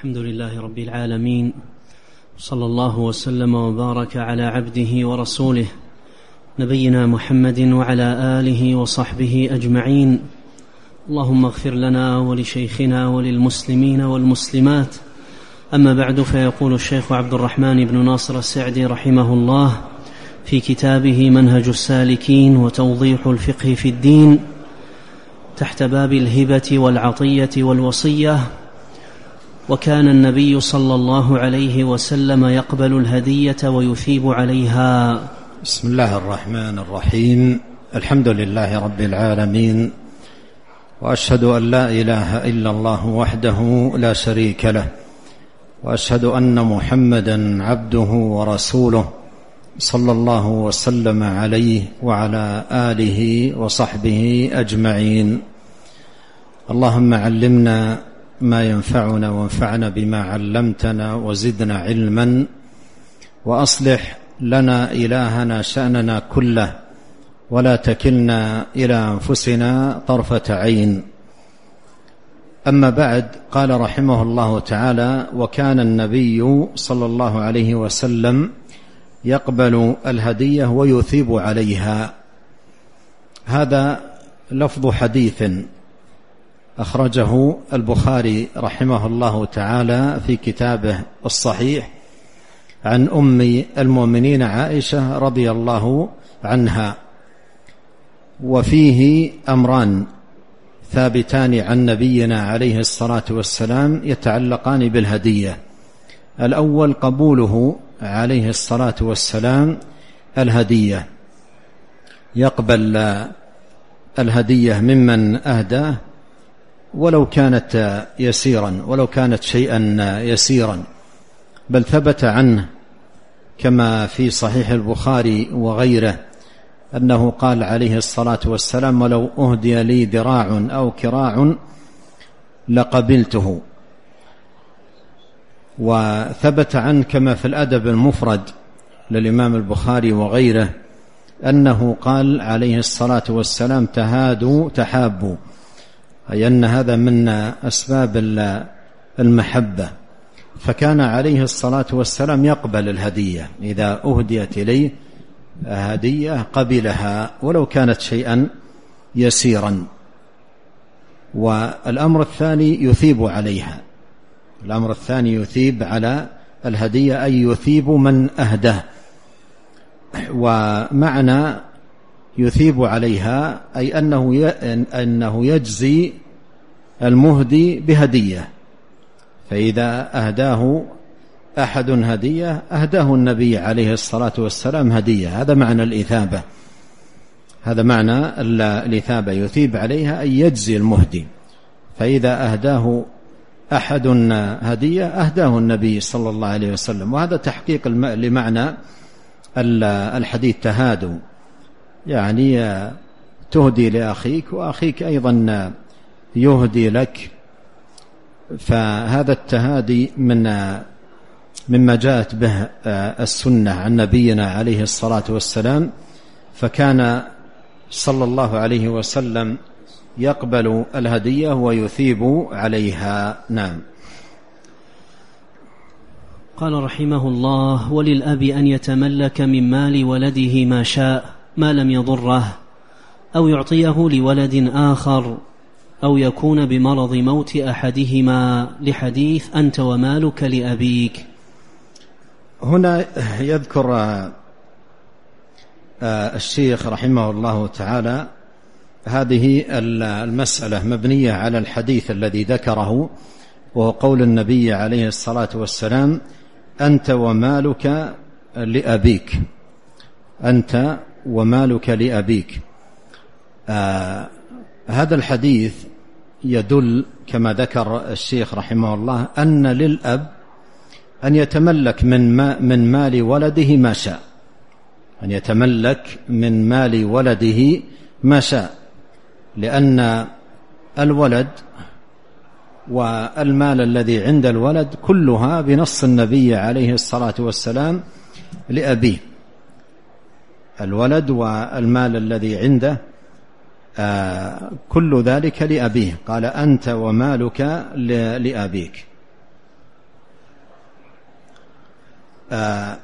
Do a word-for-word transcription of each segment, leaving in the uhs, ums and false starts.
الحمد لله رب العالمين، صلى الله وسلم وبارك على عبده ورسوله نبينا محمد وعلى آله وصحبه أجمعين. اللهم اغفر لنا ولشيخنا وللمسلمين والمسلمات. أما بعد، فيقول الشيخ عبد الرحمن بن ناصر السعدي رحمه الله في كتابه منهج السالكين وتوضيح الفقه في الدين تحت باب الهبة والعطية والوصية: وكان النبي صلى الله عليه وسلم يقبل الهدية ويثيب عليها. بسم الله الرحمن الرحيم. الحمد لله رب العالمين، وأشهد أن لا إله إلا الله وحده لا شريك له، وأشهد أن محمدا عبده ورسوله صلى الله وسلم عليه وعلى آله وصحبه أجمعين. اللهم علمنا ما ينفعنا وانفعنا بما علمتنا وزدنا علما، وأصلح لنا إلهنا شأننا كله، ولا تكلنا إلى أنفسنا طرفة عين. أما بعد، قال رحمه الله تعالى: وكان النبي صلى الله عليه وسلم يقبل الهدية ويثيب عليها. هذا لفظ حديث أخرجه البخاري رحمه الله تعالى في كتابه الصحيح عن أم المؤمنين عائشة رضي الله عنها، وفيه أمران ثابتان عن نبينا عليه الصلاة والسلام يتعلقان بالهدية. الأول قبوله عليه الصلاة والسلام الهدية، يقبل الهدية ممن أهداه ولو كانت يسيرا ولو كانت شيئا يسيرا، بل ثبت عنه كما في صحيح البخاري وغيره أنه قال عليه الصلاة والسلام: ولو أهدي لي ذراع أو كراع لقبلته. وثبت عنه كما في الأدب المفرد للإمام البخاري وغيره أنه قال عليه الصلاة والسلام: تهادوا تحابوا، أي أن هذا من أسباب المحبة. فكان عليه الصلاة والسلام يقبل الهدية، إذا أهديت إليه هدية قبلها ولو كانت شيئا يسيرا. والأمر الثاني يثيب عليها، الأمر الثاني يثيب على الهدية، أي يثيب من أهداه. ومعنى يثيب عليها أي أنه أنه يجزي المهدي بهدية، فإذا أهداه أحد هدية أهداه النبي عليه الصلاة والسلام هدية. هذا معنى الإثابة، هذا معنى الإثابة، يثيب عليها أي يجزي المهدي. فإذا أهداه أحد هدية أهداه النبي صلى الله عليه وسلم. وهذا تحقيق لمعنى الحديث: تهادوا، يعني تهدي لأخيك وأخيك أيضا يهدي لك. فهذا التهادي من مما جاءت به السنة عن نبينا عليه الصلاة والسلام، فكان صلى الله عليه وسلم يقبل الهدية ويثيب عليها. نعم. قال رحمه الله: وللأب أن يتملك من مال ولده ما شاء ما لم يضره، أو يعطيه لولد آخر، أو يكون بمرض موت أحدهما، لحديث أنت ومالك لأبيك. هنا يذكر الشيخ رحمه الله تعالى هذه المسألة مبنية على الحديث الذي ذكره، وهو قول النبي عليه الصلاة والسلام: أنت ومالك لأبيك، أنت ومالك لأبيك. آه هذا الحديث يدل كما ذكر الشيخ رحمه الله أن للأب أن يتملك من, ما من مال ولده ما شاء، أن يتملك من مال ولده ما شاء، لأن الولد والمال الذي عند الولد كلها بنص النبي عليه الصلاة والسلام لأبيه. الولد والمال الذي عنده آه كل ذلك لأبيه. قال: أنت ومالك لأبيك. آه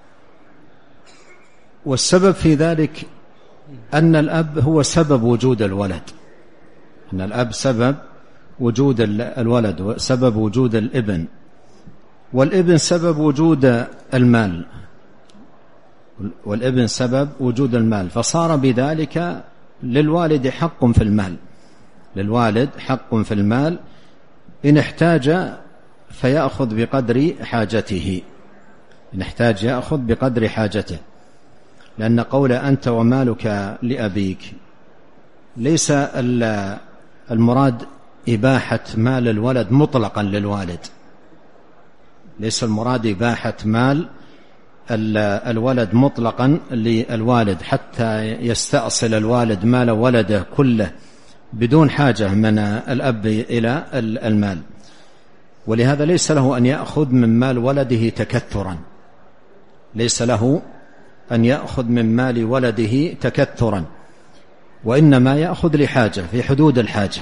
والسبب في ذلك أن الأب هو سبب وجود الولد، أن الأب سبب وجود الولد وسبب وجود الابن، والابن سبب وجود المال، والابن سبب وجود المال، فصار بذلك للوالد حق في المال، للوالد حق في المال إن احتاج فيأخذ بقدر حاجته، إن احتاج يأخذ بقدر حاجته. لأن قول أنت ومالك لأبيك ليس المراد إباحة مال الولد مطلقا للوالد، ليس المراد إباحة مال الولد مطلقا للوالد حتى يستأصل الوالد مال ولده كله بدون حاجة من الأب إلى المال، ولهذا ليس له أن يأخذ من مال ولده تكثرا، ليس له أن يأخذ من مال ولده تكثرا، وإنما يأخذ لحاجة في حدود الحاجة.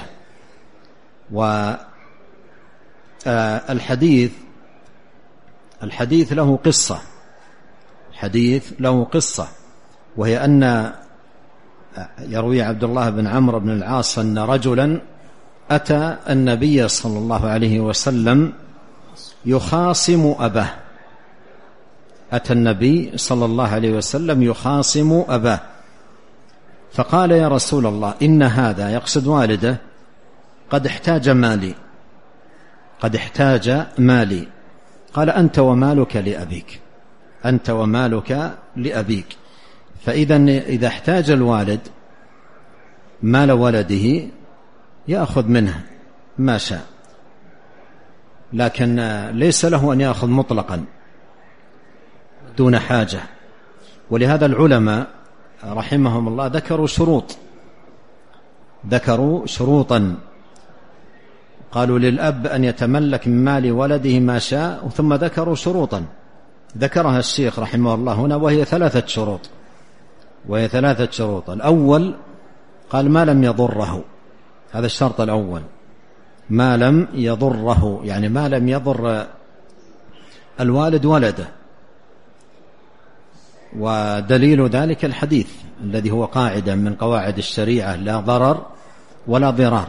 والحديث الحديث له قصة، الحديث له قصة، وهي أن يروي عبد الله بن عمرو بن العاص أن رجلا أتى النبي صلى الله عليه وسلم يخاصم أباه، أتى النبي صلى الله عليه وسلم يخاصم أباه، فقال يا رسول الله إن هذا، يقصد والده، قد احتاج مالي، قد احتاج مالي. قال أنت ومالك لأبيك، أنت ومالك لأبيك. فإذا إذا احتاج الوالد مال ولده يأخذ منه ما شاء، لكن ليس له أن يأخذ مطلقا دون حاجة. ولهذا العلماء رحمهم الله ذكروا شروط، ذكروا شروطا، قالوا للأب أن يتملك من مال ولده ما شاء، ثم ذكروا شروطا ذكرها الشيخ رحمه الله هنا، وهي ثلاثة شروط، وهي ثلاثة شروط. الأول قال ما لم يضره، هذا الشرط الأول، ما لم يضره، يعني ما لم يضر الوالد ولده، ودليل ذلك الحديث الذي هو قاعدة من قواعد الشريعة، لا ضرر ولا ضرار.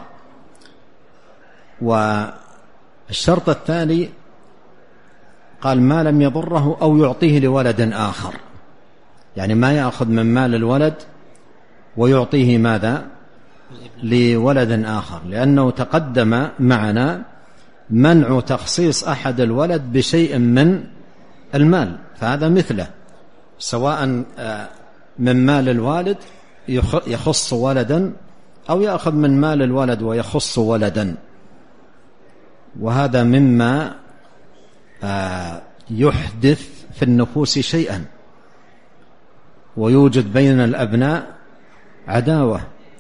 والشرط الثاني قال ما لم يضره أو يعطيه لولد آخر، يعني ما يأخذ من مال الولد ويعطيه ماذا؟ لولد آخر، لأنه تقدم معنا منع تخصيص أحد الولد بشيء من المال، فهذا مثله، سواء من مال الوالد يخص ولدا أو يأخذ من مال الولد ويخص ولدا، وهذا مما يحدث في النفوس شيئا، ويوجد بين الأبناء عداوة،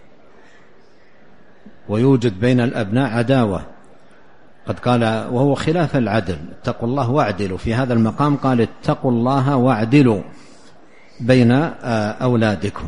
ويوجد بين الأبناء عداوة. قد قال وهو خلاف العدل، اتقوا الله واعدلوا، في هذا المقام قال اتقوا الله واعدلوا بين أولادكم.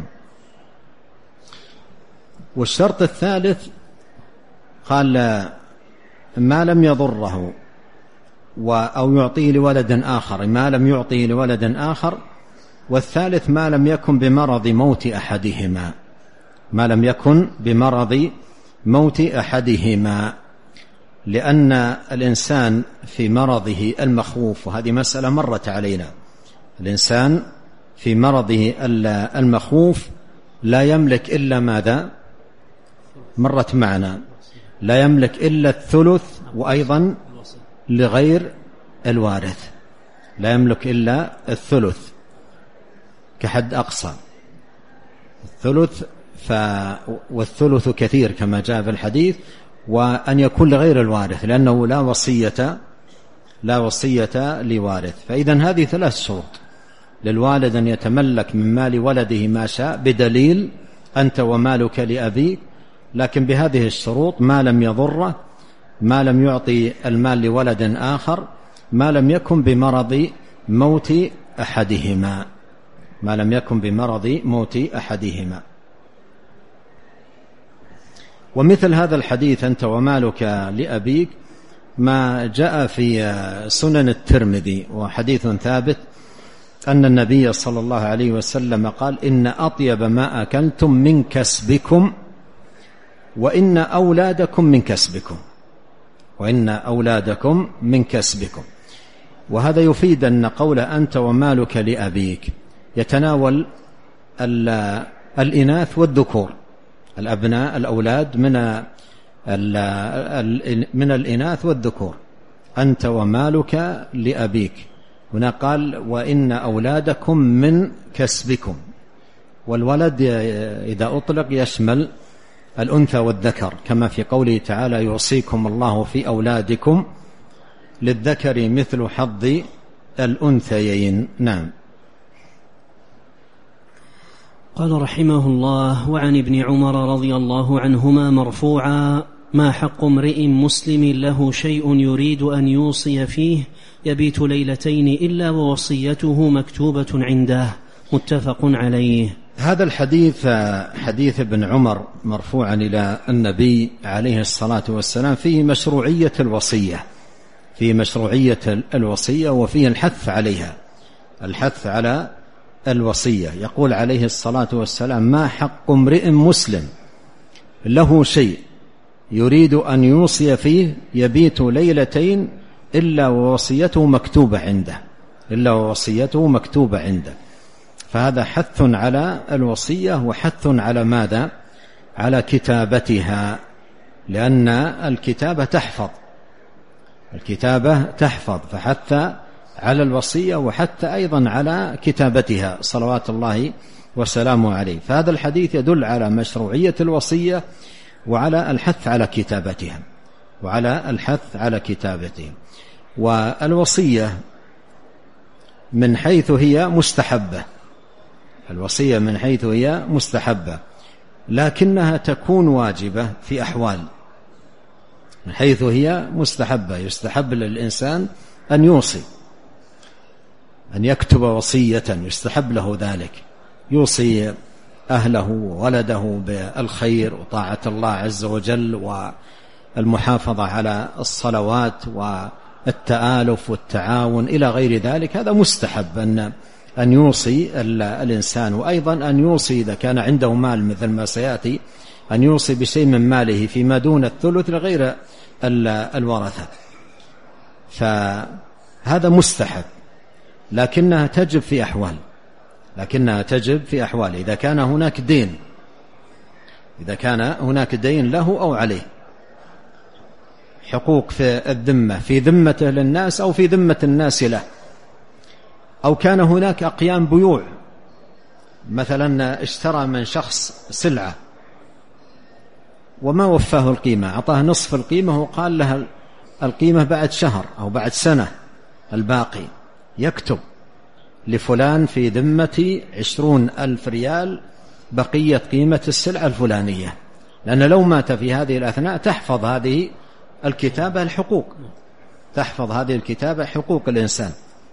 والشرط الثالث قال ما لم يضره أو يعطيه لولد آخر، ما لم يعطيه لولد آخر. والثالث ما لم يكن بمرض موت أحدهما، ما لم يكن بمرض موت أحدهما، لأن الإنسان في مرضه المخوف، وهذه مسألة مرت علينا، الإنسان في مرضه المخوف لا يملك إلا ماذا؟ مرت معنا، لا يملك إلا الثلث، وأيضا لغير الوارث لا يملك إلا الثلث كحد أقصى الثلث، ف... والثلث كثير كما جاء في الحديث، وأن يكون لغير الوارث لأنه لا وصية لا وصية لوارث. فإذا هذه ثلاث شروط للوالد أن يتملك من مال ولده ما شاء بدليل أنت ومالك لأبيك، لكن بهذه الشروط ما لم يضره، ما لم يعطي المال لولد آخر، ما لم يكن بمرض موت أحدهما، ما لم يكن بمرض موت أحدهما. ومثل هذا الحديث أنت ومالك لأبيك ما جاء في سنن الترمذي وحديث ثابت أن النبي صلى الله عليه وسلم قال: إن أطيب ما أكلتم من كسبكم وإن أولادكم من كسبكم وإن أولادكم من كسبكم. وهذا يفيد أن قول أنت ومالك لأبيك يتناول الإناث والذكور، الأبناء الأولاد من من الإناث والذكور. أنت ومالك لأبيك، هنا قال وإن أولادكم من كسبكم، والولد إذا أطلق يشمل الأنثى والذكر، كما في قوله تعالى: يوصيكم الله في أولادكم للذكر مثل حظ الأنثيين. نعم. قال رحمه الله: وعن ابن عمر رضي الله عنهما مرفوعا: ما حق امرئ مسلم له شيء يريد أن يوصي فيه يبيت ليلتين إلا ووصيته مكتوبة عنده. متفق عليه. هذا الحديث حديث ابن عمر مرفوعا إلى النبي عليه الصلاة والسلام فيه مشروعية الوصية، فيه مشروعية الوصية وفيه الحث عليها، الحث على الوصية. يقول عليه الصلاة والسلام: ما حق امرئ مسلم له شيء يريد أن يوصي فيه يبيت ليلتين إلا ووصيته مكتوبة عنده، إلا ووصيته مكتوبة عنده. فهذا حث على الوصية وحث على ماذا؟ على كتابتها، لأن الكتابة تحفظ، الكتابة تحفظ، فحث على الوصية وحث أيضا على كتابتها صلوات الله وسلامه عليه. فهذا الحديث يدل على مشروعية الوصية وعلى الحث على كتابتها، وعلى الحث على كتابتها. والوصية من حيث هي مستحبة، الوصية من حيث هي مستحبة، لكنها تكون واجبة في أحوال. من حيث هي مستحبة يستحب للإنسان أن يوصي، أن يكتب وصية يستحب له ذلك، يوصي أهله وولده بالخير وطاعة الله عز وجل والمحافظة على الصلوات والتآلف والتعاون إلى غير ذلك. هذا مستحب أن أن يوصي الإنسان، وأيضا أن يوصي إذا كان عنده مال مثل ما سيأتي أن يوصي بشيء من ماله فيما دون الثلث لغير الورثة. فهذا مستحب، لكنها تجب في أحوال، لكنها تجب في أحوال إذا كان هناك دين، إذا كان هناك دين له أو عليه، حقوق في الذمة، في ذمته للناس أو في ذمة الناس له، أو كان هناك أقيام بيوع، مثلا اشترى من شخص سلعة وما وفاه القيمة، أعطاه نصف القيمة وقال لها القيمة بعد شهر أو بعد سنة الباقي، يكتب لفلان في ذمتي عشرون ألف ريال بقية قيمة السلعة الفلانية، لأن لو مات في هذه الأثناء تحفظ هذه الكتابة الحقوق، تحفظ هذه الكتابة حقوق الإنسان.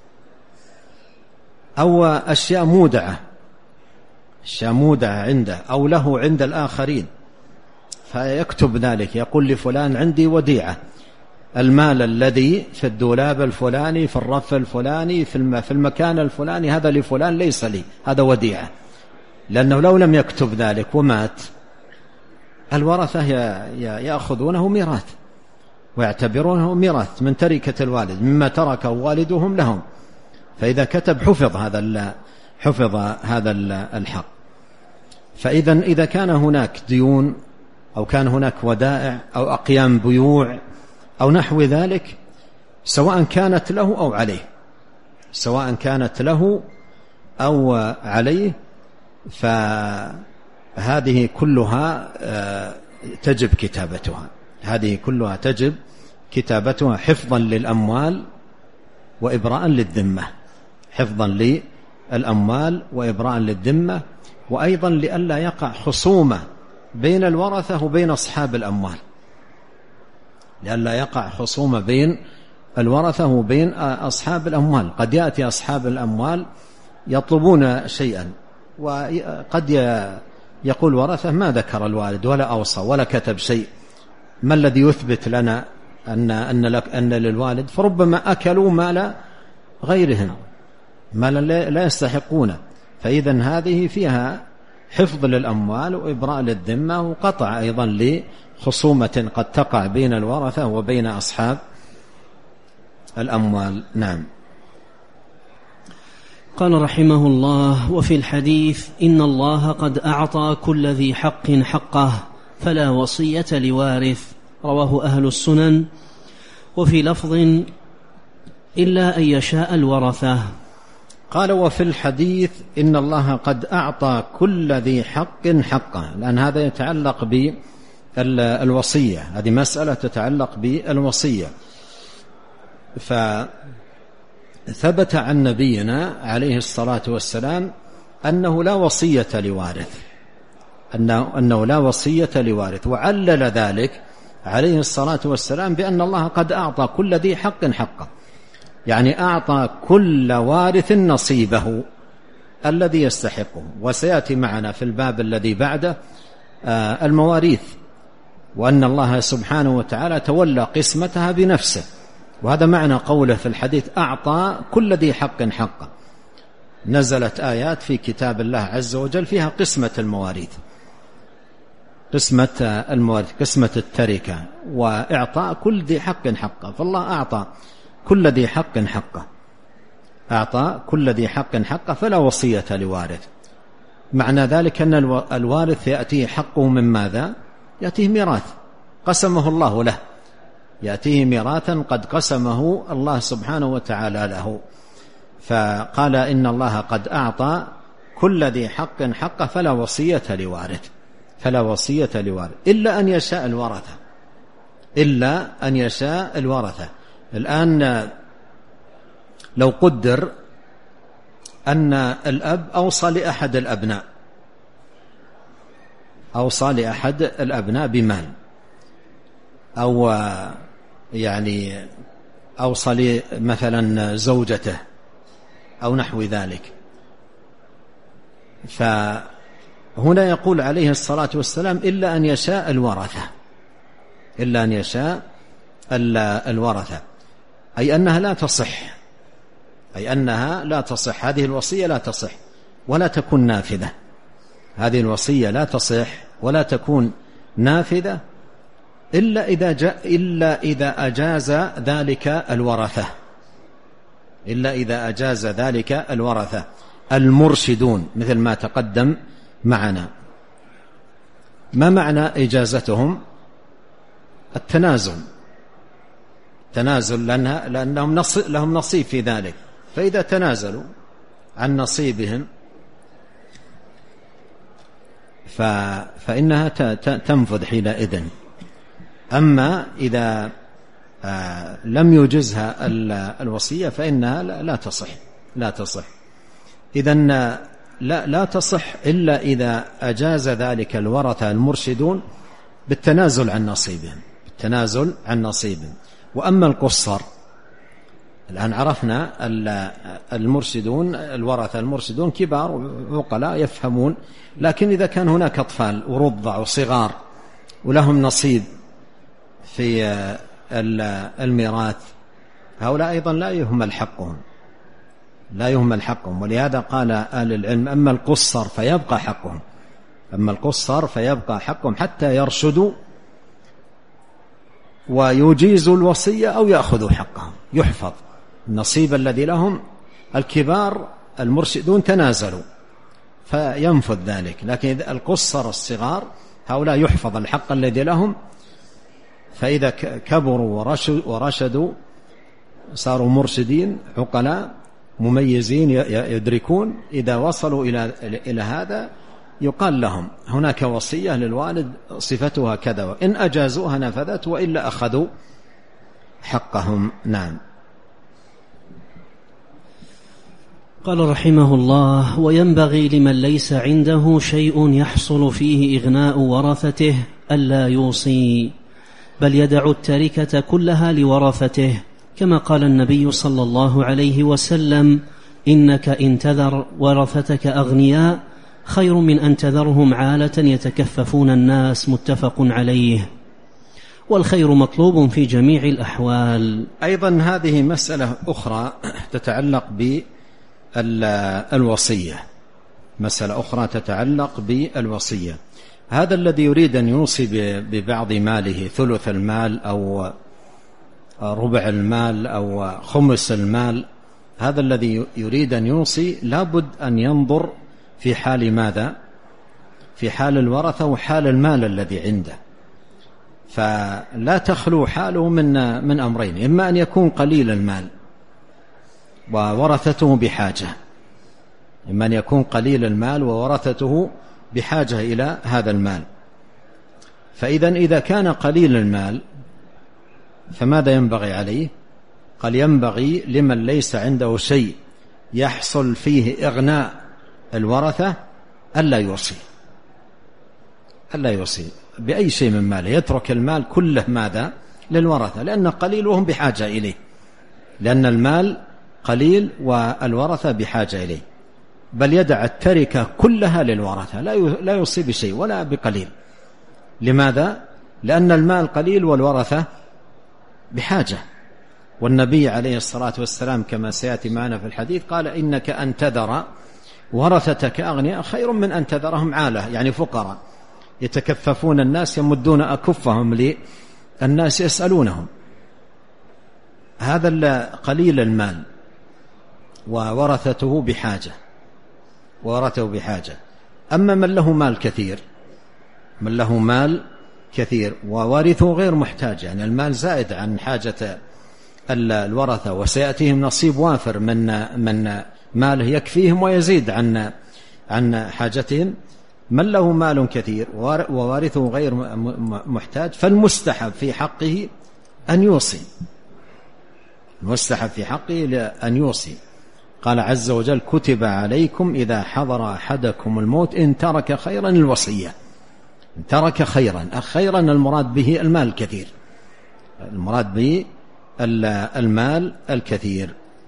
أو أشياء مودعة، أشياء مودعة عنده أو له عند الآخرين، فيكتب ذلك، يقول لفلان عندي وديعة، المال الذي في الدولاب الفلاني في الرف الفلاني في المكان الفلاني هذا لفلان ليس لي، هذا وديعة. لأنه لو لم يكتب ذلك ومات الورثة يأخذونه ميراث ويعتبرونه ميراث من تركة الوالد مما تركه والدهم لهم، فإذا كتب حفظ هذا حفظ هذا الحق. فإذا إذا كان هناك ديون أو كان هناك ودائع أو أقيام بيوع أو نحو ذلك، سواء كانت له أو عليه، سواء كانت له أو عليه، فهذه كلها تجب كتابتها، هذه كلها تجب كتابتها حفظا للأموال وإبراء للذمة، حفظا للأموال وإبراء للذمة، وأيضا لئلا يقع خصومة بين الورثة وبين أصحاب الأموال، لئلا يقع خصومة بين الورثة وبين أصحاب الأموال. قد يأتي أصحاب الأموال يطلبون شيئا، وقد يقول ورثة ما ذكر الوالد ولا أوصى ولا كتب شيء، ما الذي يثبت لنا أن أن لك أن للوالد، فربما أكلوا مال غيرهم، مالا لا يستحقونه، فإذا هذه فيها حفظ للأموال وإبراء للذمة، وقطع أيضا لخصومة قد تقع بين الورثة وبين أصحاب الأموال. نعم. قال رحمه الله: وفي الحديث إن الله قد أعطى كل ذي حق حقه فلا وصية لوارث، رواه أهل السنن. وفي لفظ إلا أن يشاء الورثة. قال: وفي الحديث إن الله قد أعطى كل ذي حق حقه، لأن هذا يتعلق بالوصية، هذه مسألة تتعلق بالوصية. فثبت عن نبينا عليه الصلاة والسلام أنه لا وصية لوارث، أنه, أنه لا وصية لوارث، وعلل ذلك عليه الصلاة والسلام بأن الله قد أعطى كل ذي حق حقه، يعني أعطى كل وارث نصيبه الذي يستحقه. وسيأتي معنا في الباب الذي بعده المواريث، وأن الله سبحانه وتعالى تولى قسمتها بنفسه، وهذا معنى قوله في الحديث أعطى كل ذي حق حقه. نزلت آيات في كتاب الله عز وجل فيها قسمة المواريث، قسمة المواريث، قسمة التركة، وإعطاء كل ذي حق حقه. فالله أعطى كل ذي حق حقه، أعطى كل ذي حق حقه، فلا وصية لوارث. معنى ذلك أن الوارث يأتيه حقه من ماذا؟ يأتيه ميراث قسمه الله له، يأتيه ميراثا قد قسمه الله سبحانه وتعالى له. فقال إن الله قد أعطى كل ذي حق حقه فلا وصية لوارث، فلا وصية لوارث إلا أن يشاء الورثة، إلا أن يشاء الورثة. الآن لو قدر أن الأب أوصى لأحد الأبناء، أوصى لأحد الأبناء بمال، أو يعني أوصى مثلا زوجته أو نحو ذلك، فهنا يقول عليه الصلاة والسلام إلا أن يشاء الورثة، إلا أن يشاء الورثة، أي أنها لا تصح، أي أنها لا تصح، هذه الوصية لا تصح ولا تكون نافذة، هذه الوصية لا تصح ولا تكون نافذة إلا إذا جاء إلا إذا أجاز ذلك الورثة، إلا إذا أجاز ذلك الورثة المرشدون، مثل ما تقدم معنا. ما معنى إجازتهم؟ التنازل، تنازل لأنها لأنهم نصيب لهم نصيب في ذلك، فإذا تنازلوا عن نصيبهم فإنها تنفذ حينئذ. أما إذا لم يجزها الوصية فإنها لا تصح، لا تصح. إذن لا, لا تصح إلا إذا أجاز ذلك الورثة المرشدون بالتنازل عن نصيبهم، بالتنازل عن نصيبهم. وأما القصر، الآن عرفنا المرشدون، الورثة المرشدون كبار وعقلاء يفهمون، لكن إذا كان هناك أطفال ورضع وصغار ولهم نصيب في الميراث، هؤلاء أيضا لا يهمل حقهم، لا يهمل حقهم. ولهذا قال أهل العلم أما القصر فيبقى حقهم، أما القصر فيبقى حقهم حتى يرشدوا ويجيزوا الوصية أو يأخذوا حقهم، يحفظ النصيب الذي لهم. الكبار المرشدون تنازلوا فينفذ ذلك، لكن القصر الصغار هؤلاء يحفظ الحق الذي لهم، فإذا كبروا ورشدوا صاروا مرشدين عقلاء مميزين يدركون، إذا وصلوا إلى إلى هذا يقال لهم هناك وصية للوالد صفتها كذا، وإن أجازوها نفذت وإلا أخذوا حقهم. نعم. قال رحمه الله: وينبغي لمن ليس عنده شيء يحصل فيه إغناء ورثته ألا يوصي، بل يدع التركة كلها لورثته، كما قال النبي صلى الله عليه وسلم: إنك إن تذر ورثتك أغنياء خير من أن تذرهم عالة يتكففون الناس، متفق عليه. والخير مطلوب في جميع الأحوال. أيضا هذه مسألة أخرى تتعلق بالوصية، مسألة أخرى تتعلق بالوصية. هذا الذي يريد أن يوصي ببعض ماله، ثلث المال أو ربع المال أو خمس المال، هذا الذي يريد أن يوصي لابد أن ينظر في حال ماذا؟ في حال الورثة وحال المال الذي عنده. فلا تخلو حاله من من أمرين: إما أن يكون قليل المال وورثته بحاجة، إما أن يكون قليل المال وورثته بحاجة إلى هذا المال. فإذا إذا كان قليل المال فماذا ينبغي عليه؟ قال: ينبغي لمن ليس عنده شيء يحصل فيه إغناء الورثة ألا يوصي، ألا يوصي بأي شيء من ماله، يترك المال كله ماذا؟ للورثة، لأن قليل وهم بحاجة إليه، لأن المال قليل والورثة بحاجة إليه، بل يدع التركة كلها للورثة، لا يوصي بشيء ولا بقليل. لماذا؟ لأن المال قليل والورثة بحاجة. والنبي عليه الصلاة والسلام كما سيأتي معنا في الحديث قال: إنك أن تذر ورثتك أغنياء خير من أن تذرهم عالة، يعني فقراء يتكففون الناس يمدون أكفهم للناس يسألونهم. هذا قليل المال وورثته بحاجة، ورثته بحاجة. أما من له مال كثير، من له مال كثير ووارثه غير محتاج، يعني المال زائد عن حاجة الورثة، وسيأتيهم نصيب وافر من من ماله يكفيهم ويزيد عن عن حاجتهم. من له مال كثير ووارثه غير محتاج فالمستحب في حقه أن يوصي، المستحب في حقه أن يوصي. قال عز وجل: كتب عليكم إذا حضر أحدكم الموت إن ترك خيرا الوصية. إن ترك خيرا، خيرا المراد به المال الكثير، المراد به المال الكثير.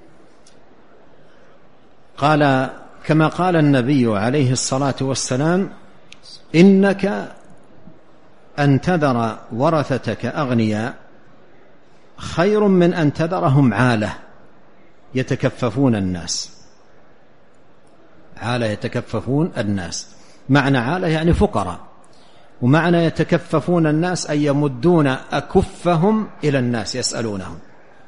قال كما قال النبي عليه الصلاة والسلام: إنك أن تذر ورثتك أغنياء خير من أن تذرهم عالة يتكففون الناس. عالة يتكففون الناس، معنى عالة يعني فقراء، ومعنى يتكففون الناس أن يمدون أكفهم إلى الناس يسألونهم.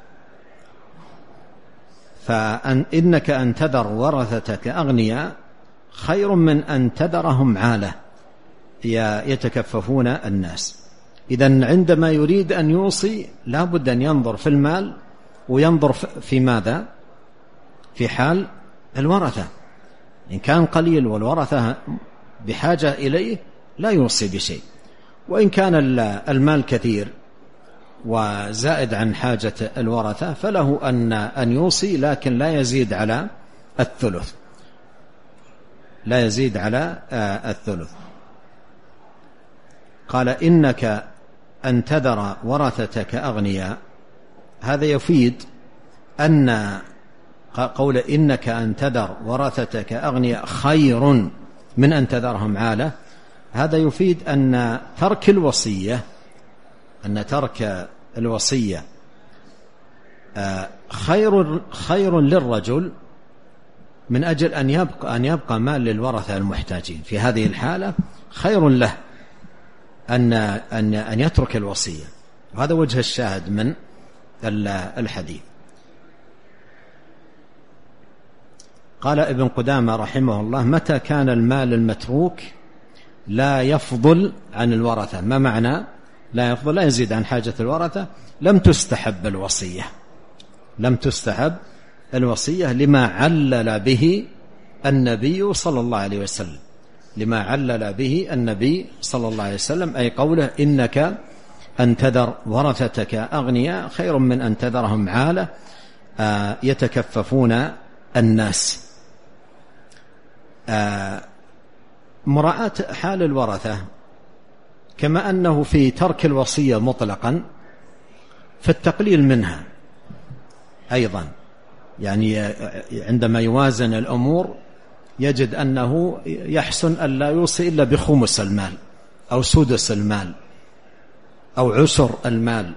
فإنك أن تذر ورثتك أغنياء خير من أن تذرهم عالة يتكففون الناس. إذن عندما يريد أن يوصي لا بد أن ينظر في المال وينظر في ماذا؟ في حال الورثة. إن كان قليل والورثة بحاجة إليه لا يوصي بشيء، وإن كان المال كثير وزائد عن حاجة الورثة فله أن أن يوصي، لكن لا يزيد على الثلث، لا يزيد على الثلث. قال: إنك أن تذر ورثتك أغنياء، هذا يفيد أن قول إنك أن تذر ورثتك أغنياء خير من أن تذرهم عالة، هذا يفيد أن ترك الوصية أن ترك الوصية خير خير للرجل من أجل أن يبقى أن يبقى مال للورثة المحتاجين. في هذه الحالة خير له أن أن أن يترك الوصية، وهذا وجه الشاهد من الحديث. قال ابن قدامة رحمه الله: متى كان المال المتروك لا يفضل عن الورثة. ما معنى لا يفضل؟ لا يزيد عن حاجة الورثة، لم تستحب الوصية، لم تستحب الوصية لما علل به النبي صلى الله عليه وسلم، لما علل به النبي صلى الله عليه وسلم، أي قوله: إنك أن تذر ورثتك أغنياء خير من أن تذرهم عالة يتكففون الناس. مراعاة حال الورثة كما أنه في ترك الوصية مطلقا فالتقليل منها أيضا، يعني عندما يوازن الأمور يجد أنه يحسن أن لا يوصي إلا بخمس المال أو سدس المال أو عسر المال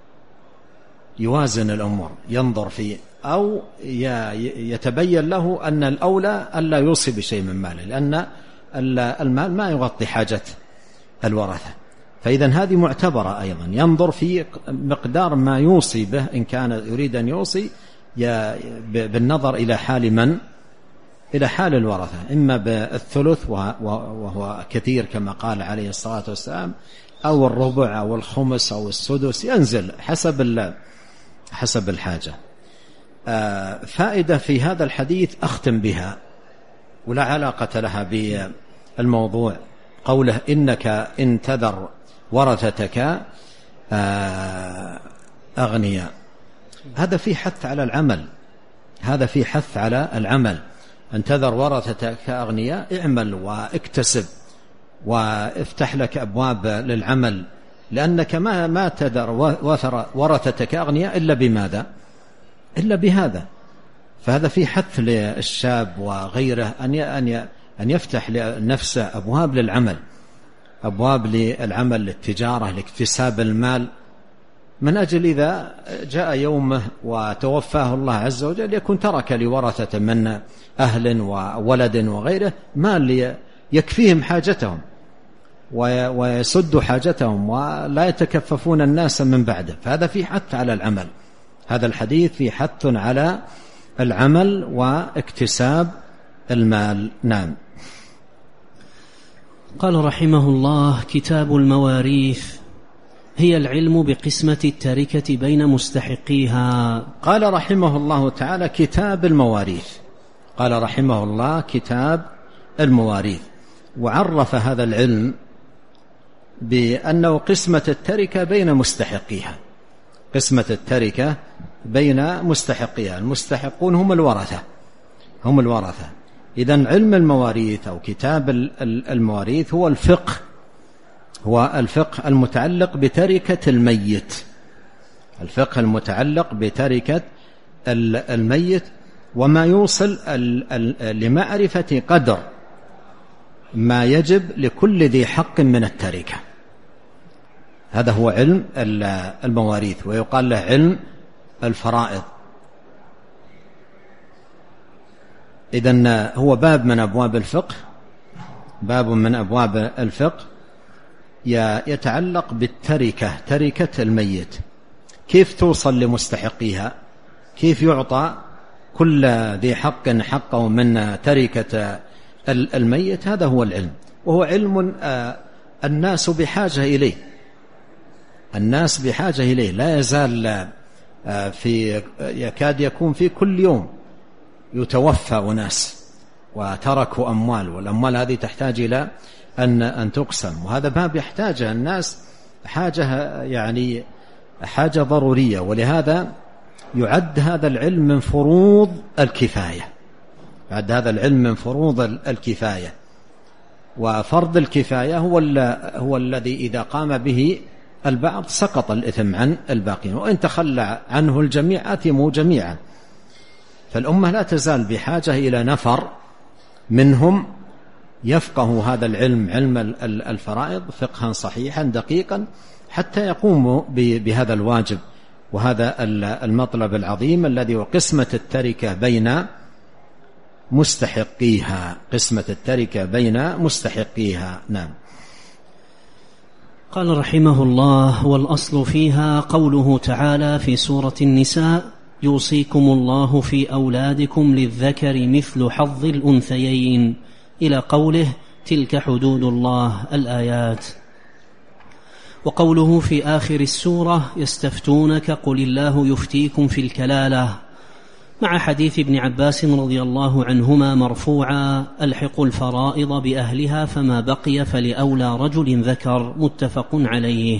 يوازن الأمور، ينظر فيه، أو يتبين له أن الأولى ألا يوصي بشيء من ماله، لأن المال ما يغطي حاجة الورثة. فإذا هذه معتبرة أيضا، ينظر في مقدار ما يوصي به إن كان يريد أن يوصي بالنظر إلى حال من؟ إلى حال الورثة، إما بالثلث وهو كثير كما قال عليه الصلاة والسلام، أو الربع أو الخمس أو السدس، ينزل حسب حسب الحاجة. فائدة في هذا الحديث أختم بها ولا علاقة لها بالموضوع، قوله إنك إن تذر ورثتك أغنياء، هذا في حث على العمل، هذا في حث على العمل. أن تذر ورثتك أغنياء، اعمل واكتسب وافتح لك أبواب للعمل، لأنك ما ما تذر ورثتك أغنياء إلا بماذا؟ إلا بهذا. فهذا في حث للشاب وغيره أن أن أن يفتح لنفسه أبواب للعمل، أبواب للعمل، للتجارة، لاكتساب المال، من أجل إذا جاء يومه وتوفاه الله عز وجل يكون ترك لورثة من أهل وولد وغيره مال يكفيهم حاجتهم ويسد حاجتهم ولا يتكففون الناس من بعده. فهذا في حث على العمل، هذا الحديث في حث على العمل واكتساب المال. نعم. قال رحمه الله: كتاب المواريث هي العلم بقسمة التركة بين مستحقيها. قال رحمه الله تعالى: كتاب المواريث. قال رحمه الله: كتاب المواريث. وعرف هذا العلم بأنه قسمة التركة بين مستحقيها، قسمة التركة بين مستحقيها، المستحقون هم الورثة، هم الورثة. إذن علم المواريث أو كتاب المواريث هو الفقه، هو الفقه المتعلق بتركة الميت، الفقه المتعلق بتركة الميت، وما يوصل لمعرفة قدر ما يجب لكل ذي حق من التركة. هذا هو علم المواريث، ويقال له علم الفرائض. إذن هو باب من أبواب الفقه، باب من أبواب الفقه يتعلق بالتركة، تركة الميت، كيف توصل لمستحقيها، كيف يعطى كل ذي حق حقه من تركة الميت. هذا هو العلم، وهو علم الناس بحاجة إليه، الناس بحاجة إليه، لا يزال في يكاد يكون في كل يوم يتوفى أناس وتركوا أموال، والأموال هذه تحتاج إلى أن أن تقسم، وهذا باب يحتاجها الناس حاجة يعني حاجة ضرورية. ولهذا يعد هذا العلم من فروض الكفاية، يعد هذا العلم من فروض الكفاية. وفرض الكفاية هو هو الذي إذا قام به البعض سقط الإثم عن الباقين، وإن تخلى عنه الجميع أثموا جميعا. فالأمة لا تزال بحاجة إلى نفر منهم يفقه هذا العلم، علم الفرائض، فقها صحيحا دقيقا، حتى يقوموا بهذا الواجب وهذا المطلب العظيم الذي هو قسمة التركة بين مستحقيها، قسمة التركة بين مستحقيها. نعم. قال رحمه الله: والأصل فيها قوله تعالى في سورة النساء: يوصيكم الله في أولادكم للذكر مثل حظ الأنثيين، إلى قوله: تلك حدود الله، الآيات. وقوله في آخر السورة: يستفتونك قل الله يفتيكم في الكلالة، مع حديث ابن عباس رضي الله عنهما مرفوعا: ألحقوا الفرائض بأهلها فما بقي فلأولى رجل ذكر، متفق عليه.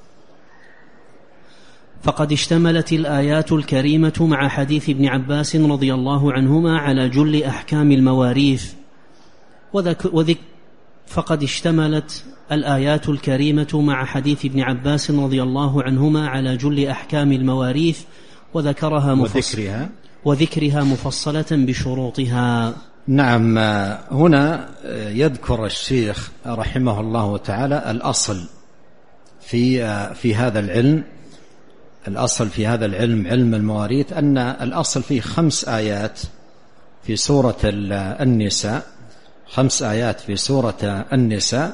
فقد اشتملت الآيات الكريمة مع حديث ابن عباس رضي الله عنهما على جل أحكام المواريث، وذك فقد اشتملت الآيات الكريمة مع حديث ابن عباس رضي الله عنهما على جل أحكام المواريث، وذكرها وذكرها, وذكرها مفصلة بشروطها. نعم. هنا يذكر الشيخ رحمه الله تعالى الأصل في في هذا العلم، الأصل في هذا العلم علم المواريث، أن الأصل فيه خمس آيات في سورة النساء، خمس آيات في سورة النساء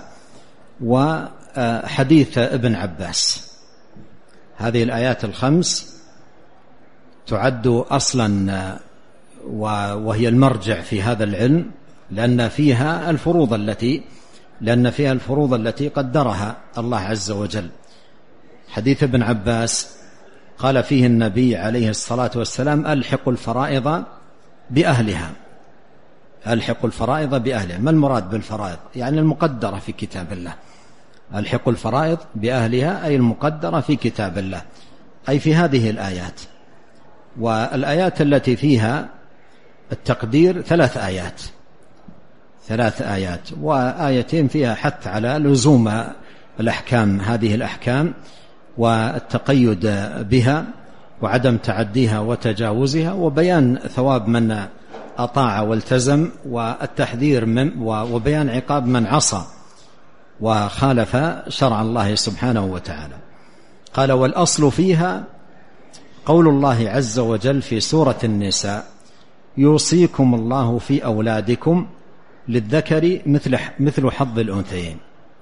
وحديث ابن عباس. هذه الآيات الخمس تعد أصلا وهي المرجع في هذا العلم، لأن فيها الفروض التي لأن فيها الفروض التي قدرها الله عز وجل. حديث ابن عباس قال فيه النبي عليه الصلاة والسلام: ألحق الفرائض بأهلها. ألحق الفرائض بأهلها. ما المراد بالفرائض؟ يعني المقدرة في كتاب الله. ألحق الفرائض بأهلها أي المقدرة في كتاب الله، أي في هذه الآيات. والآيات التي فيها التقدير ثلاث آيات ثلاث آيات وآيتين فيها حث على لزوم الأحكام، هذه الأحكام، والتقيد بها وعدم تعديها وتجاوزها، وبيان ثواب من أطاع والتزم، والتحذير من وبيان عقاب من عصى وخالف شرع الله سبحانه وتعالى. قال: والأصل فيها قول الله عز وجل في سورة النساء: يوصيكم الله في أولادكم للذكر مثل مثل حظ الأنثيين.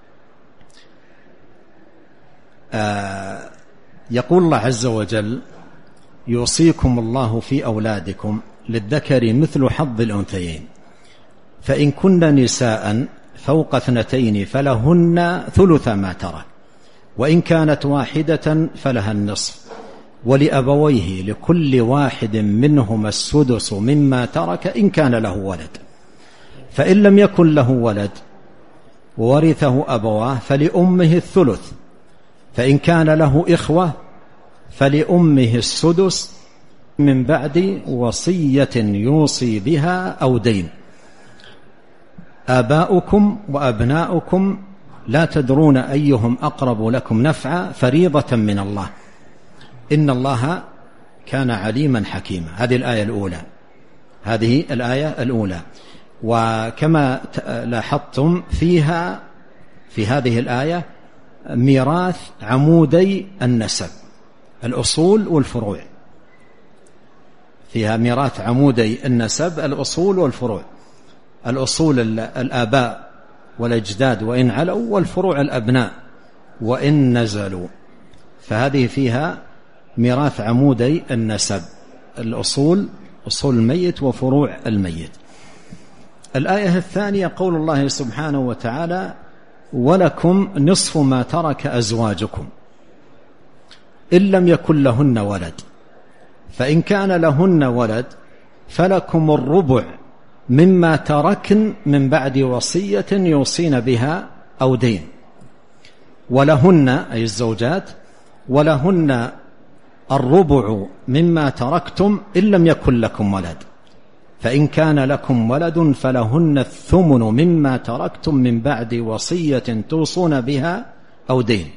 آه يقول الله عز وجل: يوصيكم الله في أولادكم للذكر مثل حظ الأنثيين، فإن كن نساء فوق اثنتين فلهن ثلث ما ترك، وإن كانت واحدة فلها النصف، ولأبويه لكل واحد منهما السدس مما ترك إن كان له ولد، فإن لم يكن له ولد وورثه أبواه فلأمه الثلث، فإن كان له إخوة فلأمه السدس من بعد وصية يوصي بها أو دين. آباؤكم وأبناؤكم لا تدرون أيهم أقرب لكم نفعا فريضة من الله إن الله كان عليما حكيما. هذه الآية الأولى هذه الآية الأولى وكما لاحظتم فيها في هذه الآية ميراث عمودي النسب، الأصول والفروع. فيها ميراث عمودي النسب، الأصول والفروع. الأصول الآباء والأجداد وإن علوا، والفروع الأبناء وإن نزلوا. فهذه فيها ميراث عمودي النسب، الأصول، أصول الميت وفروع الميت. الآية الثانية قول الله سبحانه وتعالى: ولكم نصف ما ترك أزواجكم إن لم يكن لهن ولد، فإن كان لهن ولد فلكم الربع مما تركن من بعد وصية يوصين بها أو دين، ولهن أي الزوجات ولهن الربع مما تركتم إن لم يكن لكم ولد، فإن كان لكم ولد فلهن الثمن مما تركتم من بعد وصية توصون بها أو دين.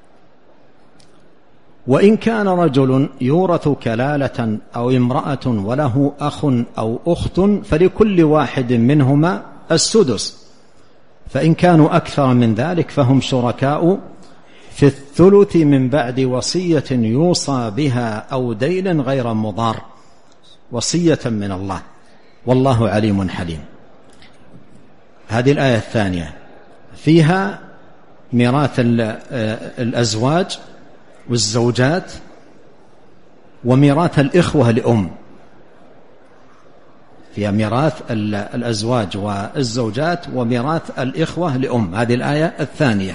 وإن كان رجل يورث كلالة أو امرأة وله أخ أو أخت فلكل واحد منهما السدس، فإن كانوا أكثر من ذلك فهم شركاء في الثلث من بعد وصية يوصى بها أو دين غير مضار، وصية من الله والله عليم حليم. هذه الآية الثانية فيها ميراث الأزواج والزوجات وميراث الإخوة لأم. فيها ميراث الأزواج والزوجات وميراث الإخوة لأم. هذه الآية الثانية.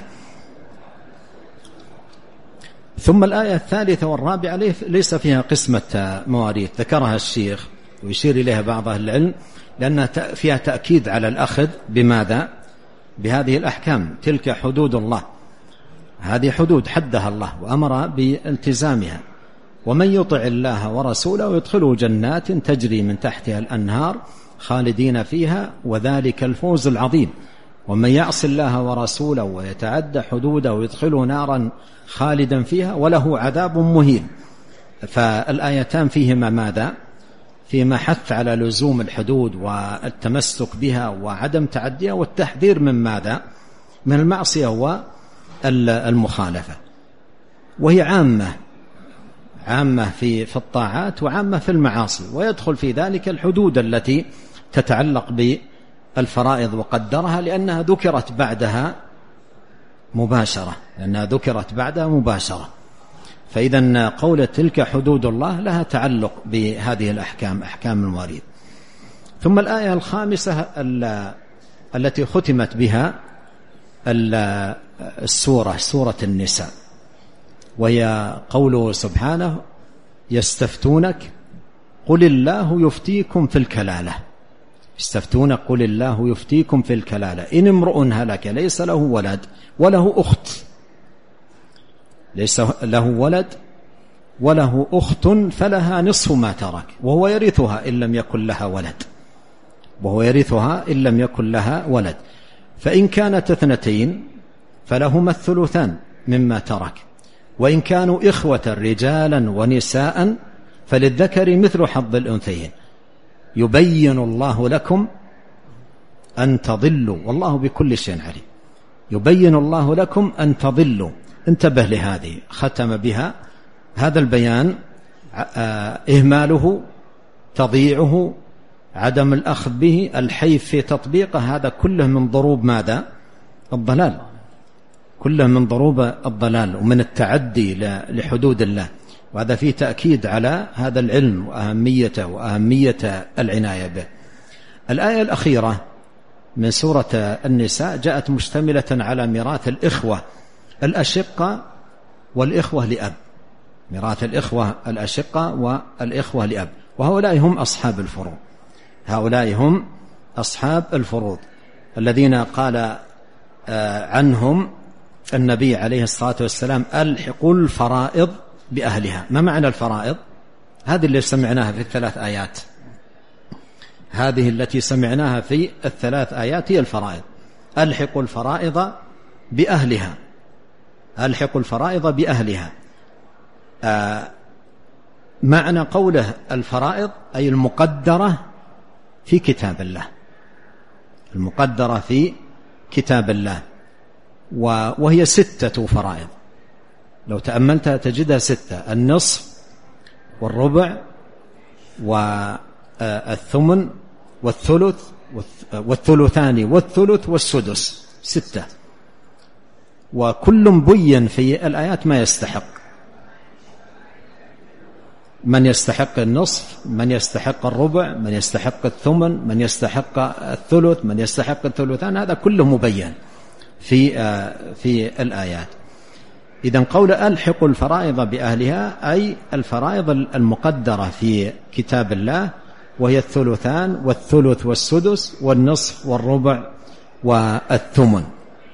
ثم الآية الثالثة والرابعة ليس فيها قسمة مواريث، ذكرها الشيخ ويشير إليها بعض أهل العلم لأنها فيها تأكيد على الأخذ بماذا؟ بهذه الأحكام. تلك حدود الله، هذه حدود حدها الله وأمر بالتزامها. ومن يطع الله ورسوله يدخله جنات تجري من تحتها الأنهار خالدين فيها وذلك الفوز العظيم. ومن يعص الله ورسوله ويتعدى حدوده ويدخله نارا خالدا فيها وله عذاب مهين. فالآيتان فيهما ماذا؟ فيما حث على لزوم الحدود والتمسك بها وعدم تعديها والتحذير من ماذا؟ من المعصية والمخالفة. وهي عامة عامة في في الطاعات وعامة في المعاصي، ويدخل في ذلك الحدود التي تتعلق بالفرائض وقدرها لأنها ذكرت بعدها مباشرة لأنها ذكرت بعدها مباشرة فإذا قول تلك حدود الله لها تعلق بهذه الأحكام، أحكام المواريث. ثم الآية الخامسة التي ختمت بها السورة، سورة النساء، وهي قوله سبحانه: يستفتونك قل الله يفتيكم في الكلالة. يستفتونك قل الله يفتيكم في الكلالة إن امرؤ هلك ليس له ولد وله أخت، ليس له ولد وله أخت فلها نصف ما ترك وهو يرثها إن لم يكن لها ولد وهو يرثها إن لم يكن لها ولد فإن كانت اثنتين فلهما الثلثان مما ترك وإن كانوا إخوة رجالا ونساء فللذكر مثل حظ الأنثيين يبين الله لكم أن تضلوا والله بكل شيء عليم. يبين الله لكم أن تضلوا. انتبه لهذه، ختم بها هذا البيان، إهماله، تضييعه، عدم الأخذ به، الحيف في تطبيقه، هذا كله من ضروب ماذا؟ الضلال، كله من ضروب الضلال ومن التعدي لحدود الله، وهذا فيه تأكيد على هذا العلم وأهميته وأهمية العناية به. الآية الأخيرة من سورة النساء جاءت مشتملة على ميراث الإخوة الأشقة والإخوة لأب، ميراث الإخوة الأشقة والإخوة لأب، وهؤلاء هم أصحاب الفروض، هؤلاء هم أصحاب الفروض الذين قال عنهم النبي عليه الصلاة والسلام: ألحقوا الفرائض بأهلها. ما معنى الفرائض؟ هذه اللي سمعناها في الثلاث آيات، هذه التي سمعناها في الثلاث آيات هي الفرائض. ألحقوا الفرائض بأهلها، ألحقوا الفرائض بأهلها. آه معنى قوله الفرائض أي المقدرة في كتاب الله، المقدرة في كتاب الله، وهي ستة فرائض لو تأملتها تجدها ستة: النصف والربع والثمن والثلث والثلثان والثلث والسدس، ستة، وكل بين في الآيات ما يستحق، من يستحق النصف، من يستحق الربع، من يستحق الثمن، من يستحق الثلث، من يستحق الثلثان، هذا كله مبين في في الآيات. إذن قول ألحقوا الفرائض بأهلها أي الفرائض المقدرة في كتاب الله، وهي الثلثان والثلث والسدس والنصف والربع والثمن.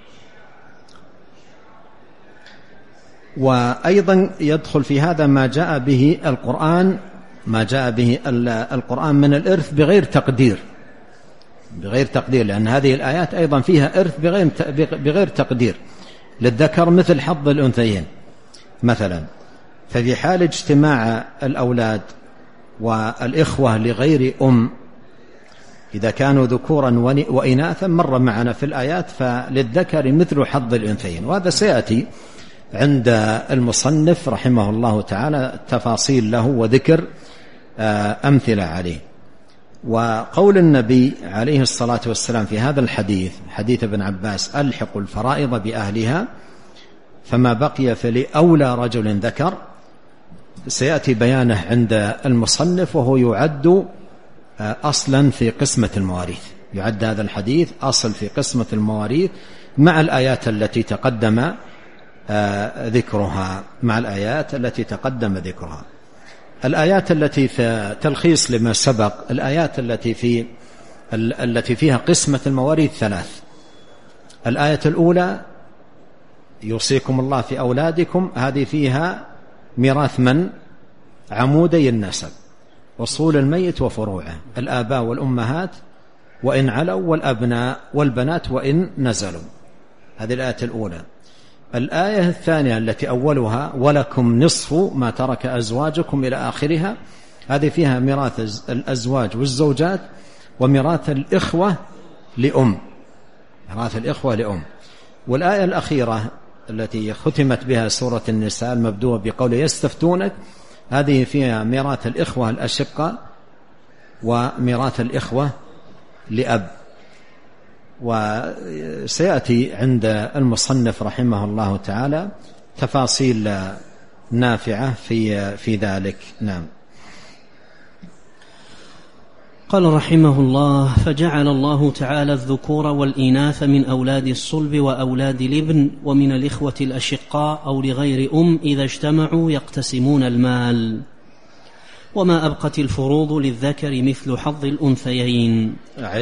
وأيضا يدخل في هذا ما جاء به القرآن، ما جاء به القرآن من الإرث بغير تقدير، بغير تقدير، لأن هذه الآيات أيضا فيها إرث بغير بغير تقدير، للذكر مثل حظ الأنثيين مثلا. ففي حال اجتماع الأولاد والإخوة لغير أم، إذا كانوا ذكورا وإناثا مر معنا في الآيات، فللذكر مثل حظ الأنثيين، وهذا سيأتي عند المصنف رحمه الله تعالى تفاصيل له وذكر أمثلة عليه. وقول النبي عليه الصلاة والسلام في هذا الحديث، حديث ابن عباس: ألحقوا الفرائض بأهلها فما بقي فلأولى رجل ذكر، سيأتي بيانه عند المصنف، وهو يعد أصلا في قسمة المواريث، يعد هذا الحديث أصل في قسمة المواريث مع الآيات التي تقدم ذكرها، مع الآيات التي تقدم ذكرها. الآيات التي في تلخيص لما سبق، الآيات التي في التي فيها قسمة المواريث ثلاث. الآية الأولى: يوصيكم الله في أولادكم، هذه فيها ميراث من؟ عمودي النسب، أصول الميت وفروعه، الآباء والأمهات وإن علوا، والأبناء والبنات وإن نزلوا، هذه الآية الأولى. الآية الثانية التي أولها: ولكم نصف ما ترك أزواجكم إلى آخرها، هذه فيها ميراث الأزواج والزوجات وميراث الإخوة لأم، ميراث الإخوة لأم. والآية الأخيرة التي ختمت بها سورة النساء المبدوءة بقول يستفتونك، هذه فيها ميراث الإخوة الأشقة وميراث الإخوة لأب. وسيأتي عند المصنف رحمه الله تعالى تفاصيل نافعة في في ذلك. نعم. قال رحمه الله: فجعل الله تعالى الذكور والإناث من أولاد الصلب وأولاد الابن ومن الإخوة الأشقاء أو لغير أم إذا اجتمعوا يقتسمون المال، وما أبقت الفروض للذكر مثل حظ الأنثيين. أعد.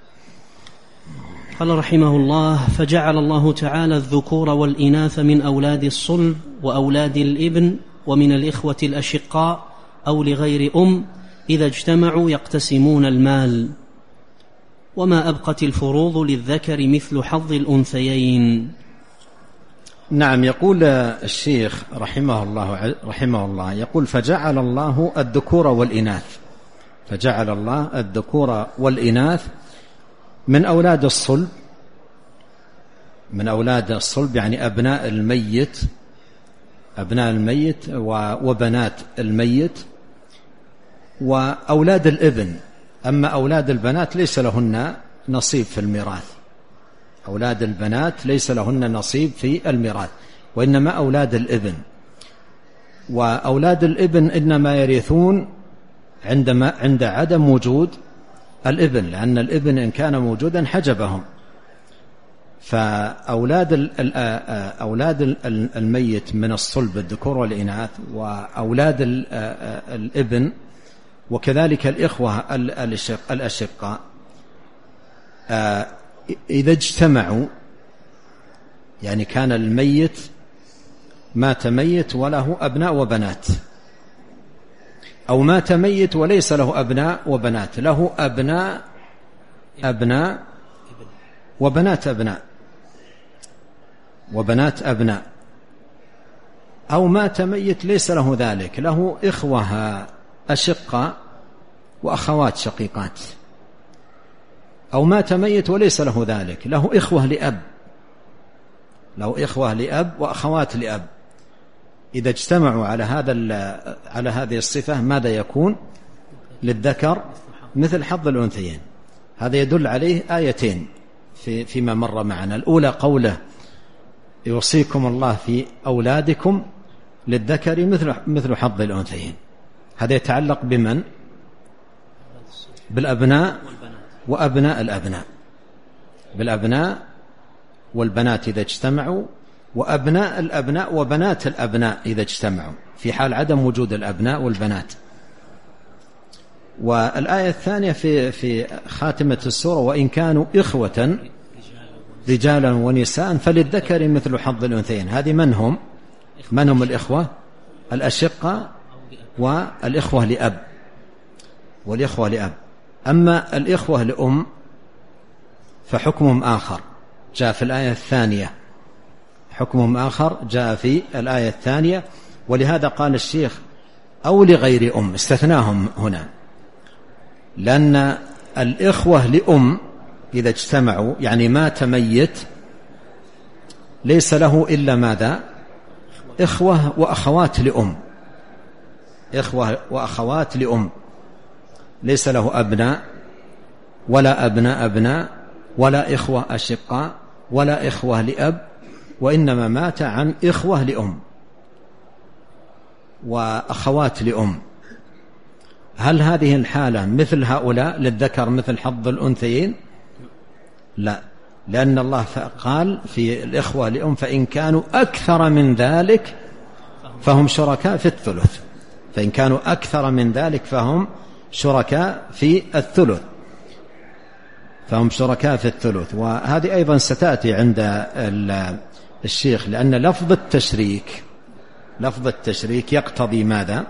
قال رحمه الله: فجعل الله تعالى الذكور والإناث من أولاد الصلب وأولاد الابن ومن الإخوة الأشقاء أو لغير أم إذا اجتمعوا يقتسمون المال، وما أبقت الفروض للذكر مثل حظ الأنثيين. نعم. يقول الشيخ رحمه الله رحمه الله يقول: فجعل الله الذكور والإناث فجعل الله الذكور والإناث من أولاد الصلب من أولاد الصلب يعني أبناء الميت أبناء الميت وبنات الميت، وأولاد الابن. أما أولاد البنات ليس لهن نصيب في الميراث أولاد البنات ليس لهن نصيب في الميراث وإنما أولاد الابن. وأولاد الابن إنما يرثون عندما عند عدم وجود الابن، لأن الابن إن كان موجودا حجبهم. فأولاد أولاد الميت من الصلب الذكور والإناث وأولاد الابن وكذلك الإخوة الأشقاء إذا اجتمعوا، يعني كان الميت مات ميت وله أبناء وبنات، أو مات ميت وليس له أبناء وبنات، له أبناء أبناء وبنات أبناء وبنات أبناء، أو مات ميت ليس له ذلك، له إخوة أشقاء وأخوات شقيقات، أو مات ميت وليس له ذلك، له إخوة لأب له إخوة لأب وأخوات لأب. إذا اجتمعوا على هذا على هذه الصفة ماذا يكون؟ للذكر مثل حظ الأنثيين. هذا يدل عليه آيتين في فيما مر معنا. الأولى قوله: يوصيكم الله في أولادكم للذكر مثل مثل حظ الأنثيين. هذا يتعلق بمن؟ بالأبناء وأبناء الأبناء بالأبناء والبنات إذا اجتمعوا، وأبناء الأبناء وبنات الأبناء إذا اجتمعوا في حال عدم وجود الأبناء والبنات. والآية الثانية في في خاتمة السورة: وإن كانوا إخوة رجالا ونساء فللذكر مثل حظ الأنثيين. هذه من هم؟ من هم الإخوة الأشقة والإخوة لأب والإخوة لأب. أما الإخوة لأم فحكمهم آخر جاء في الآية الثانية حكمهم آخر جاء في الآية الثانية. ولهذا قال الشيخ: أو لغير أم، استثناهم هنا، لأن الإخوة لأم إذا اجتمعوا يعني مات ميت ليس له إلا ماذا؟ إخوة وأخوات لأم إخوة وأخوات لأم، ليس له أبناء ولا أبناء أبناء ولا إخوة أشقاء ولا إخوة لأب، وإنما مات عن إخوة لأم وأخوات لأم. هل هذه الحالة مثل هؤلاء للذكر مثل حظ الأنثيين؟ لا، لأن الله قال في الإخوة لأم: فإن كانوا أكثر من ذلك فهم شركاء في الثلث فإن كانوا أكثر من ذلك فهم شركاء في الثلث فهم شركاء في الثلث. وهذه أيضا ستأتي عند الشيخ، لأن لفظ التشريك لفظ التشريك يقتضي ماذا؟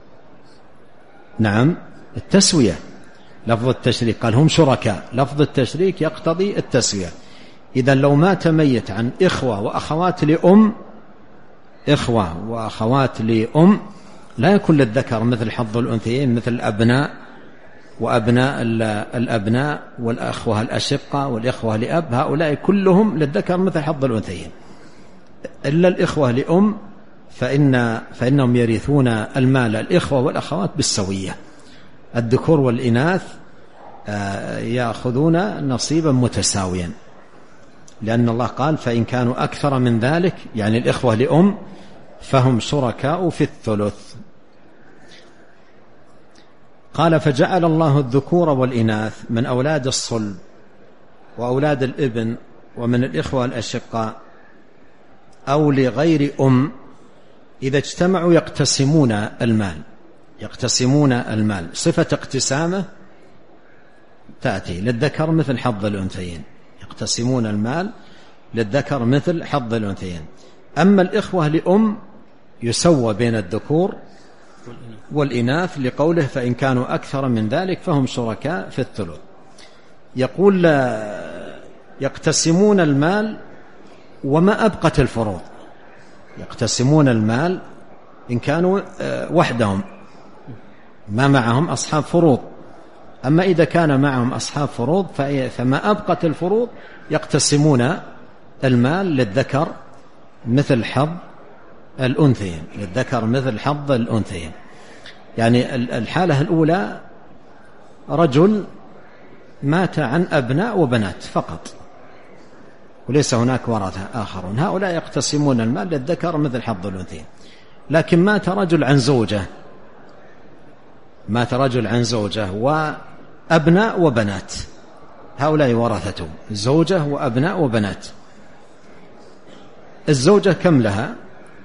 نعم، التسوية. لفظ التشريك قال هم شركاء، لفظ التشريك يقتضي التسوية. إذا لو مات ميت عن إخوة وأخوات لأم إخوة وأخوات لأم لا يكون للذكر مثل حظ الأنثيين، مثل الأبناء وأبناء الأبناء والأخوة الأشقة والإخوة لأب، هؤلاء كلهم للذكر مثل حظ الأنثيين. إلا الإخوة لأم فإن فإنهم يرثون المال الإخوة والأخوات بالسوية، الذكور والإناث يأخذون نصيبا متساويا، لأن الله قال فإن كانوا أكثر من ذلك يعني الإخوة لأم فهم شركاء في الثلث. قال فجعل الله الذكور والإناث من أولاد الصلب وأولاد الابن ومن الإخوة الأشقاء أو لغير أم إذا اجتمعوا يقتسمون المال، يقتسمون المال. صفة اقتسامه تأتي للذكر مثل حظ الأنثيين، يقتسمون المال للذكر مثل حظ الأنثيين. أما الإخوة لأم يسوى بين الذكور والإناث لقوله فإن كانوا أكثر من ذلك فهم شركاء في الثلث. يقول يقتسمون المال وما أبقت الفروض، يقتسمون المال إن كانوا وحدهم ما معهم أصحاب فروض، أما إذا كان معهم أصحاب فروض فما أبقت الفروض يقتسمون المال للذكر مثل حظ الأنثيين، للذكر مثل حظ الأنثيين. يعني الحالة الأولى رجل مات عن أبناء وبنات فقط وليس هناك ورثة آخرون، هؤلاء يقتسمون المال للذكر مثل حظ الأنثيين. لكن مات رجل عن زوجة، مات رجل عن زوجة وأبناء وبنات، هؤلاء ورثته زوجة وأبناء وبنات. الزوجة كم لها؟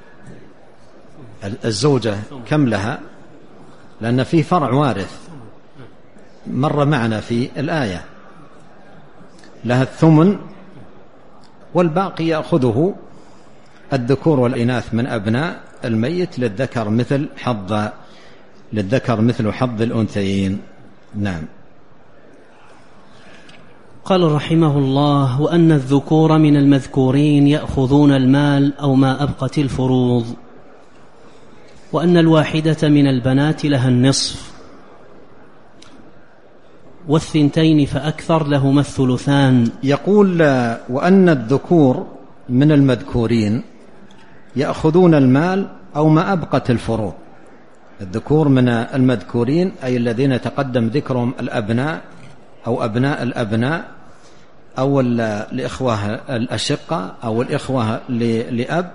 الزوجة كم لها؟ لأن في فرع وارث مر معنا في الآية، لها الثمن والباقي يأخذه الذكور والإناث من أبناء الميت للذكر مثل حظ للذكر مثل حظ الأنثيين. نعم. قال رحمه الله وأن الذكور من المذكورين يأخذون المال أو ما أبقت الفروض، وأن الواحدة من البنات لها النصف، والثنتين فأكثر لهما الثلثان. يقول وأن الذكور من المذكورين يأخذون المال أو ما أبقت الفروض. الذكور من المذكورين أي الذين تقدم ذكرهم الأبناء أو أبناء الأبناء أو الإخوة الأشقة أو الإخوة لأب،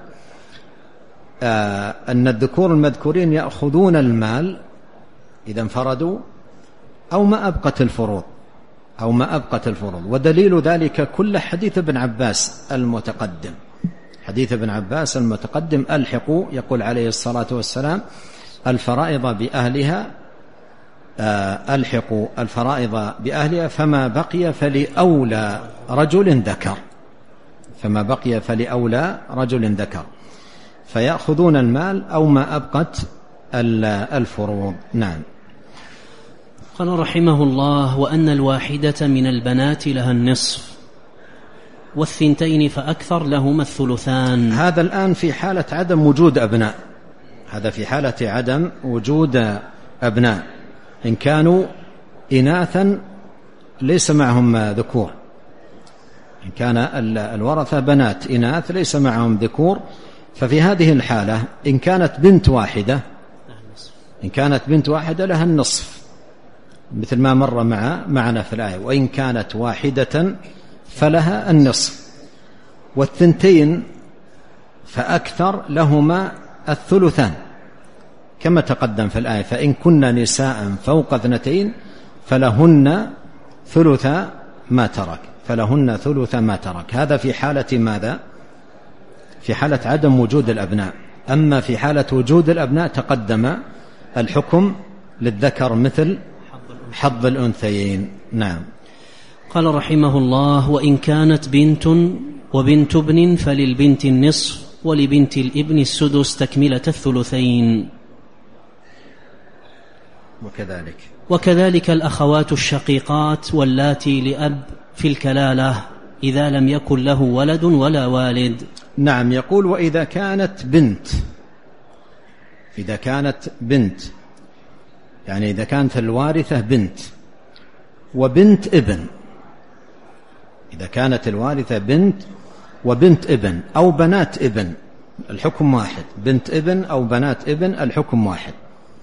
أن الذكور المذكورين يأخذون المال إذا انفردوا أو ما أبقت الفروض أو ما أبقت الفروض. ودليل ذلك كل حديث ابن عباس المتقدم، حديث ابن عباس المتقدم ألحقوا، يقول عليه الصلاة والسلام الفرائض بأهلها، ألحقوا الفرائض بأهلها فما بقي فلأولى رجل ذكر، فما بقي فلأولى رجل ذكر، فيأخذون المال أو ما أبقت الفروض. نعم. قال رحمه الله وأن الواحدة من البنات لها النصف، والثنتين فأكثر لهما الثلثان. هذا الآن في حالة عدم وجود أبناء، هذا في حالة عدم وجود أبناء. إن كانوا إناثا ليس معهم ذكور، إن كان الورثة بنات إناث ليس معهم ذكور، ففي هذه الحالة إن كانت بنت واحدة إن كانت بنت واحدة لها النصف مثل ما مر مع معنا في الآية، وإن كانت واحدة فلها النصف، والثنتين فأكثر لهما الثلثان كما تقدم في الآية، فإن كن نساء فوق اثنتين فلهن ثلث ما ترك، فلهن ثلث ما ترك. هذا في حالة ماذا؟ في حالة عدم وجود الأبناء. أما في حالة وجود الأبناء تقدم الحكم للذكر مثل حظ الأنثيين. نعم. قال رحمه الله وإن كانت بنت وبنت ابن فللبنت النصف ولبنت الابن السدس تكملة الثلثين. وكذلك وكذلك الأخوات الشقيقات واللاتي لأب في الكلالة إذا لم يكن له ولد ولا والد. نعم. يقول وإذا كانت بنت، إذا كانت بنت يعني إذا كانت الوارثة بنت وبنت ابن، إذا كانت الوارثة بنت وبنت ابن أو بنات ابن الحكم واحد، بنت ابن أو بنات ابن الحكم واحد.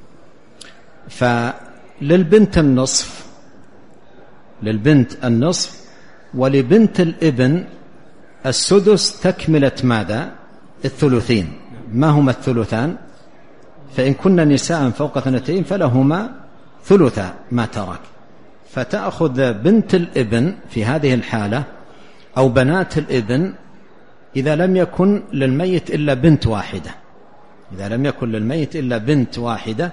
فللبنت النصف، للبنت النصف، ولبنت الابن السدس تكملة ماذا؟ الثلثين. ما هما الثلثان؟ فإن كن نساء فوق اثنتين فلهما ثلثا ما ترك، فتأخذ بنت الابن في هذه الحالة أو بنات الابن إذا لم يكن للميت إلا بنت واحدة، إذا لم يكن للميت إلا بنت واحدة،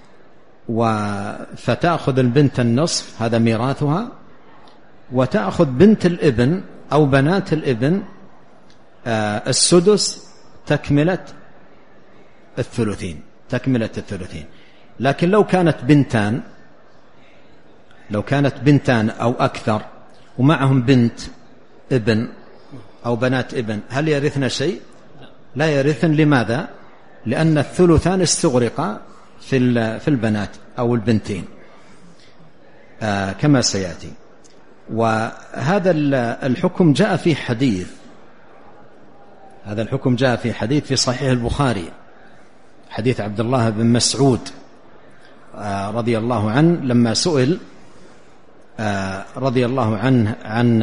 فتأخذ البنت النصف، هذا ميراثها، وتأخذ بنت الابن أو بنات الابن السدس تكملة الثلثين، تكملة الثلثين. لكن لو كانت بنتان، لو كانت بنتان أو أكثر ومعهم بنت ابن أو بنات ابن، هل يرثن شيء؟ لا يرثن. لماذا؟ لأن الثلثان استغرقا في البنات أو البنتين آه كما سيأتي. وهذا الحكم جاء في حديث، هذا الحكم جاء في حديث في صحيح البخاري، حديث عبد الله بن مسعود آه رضي الله عنه لما سئل آه رضي الله عنه عن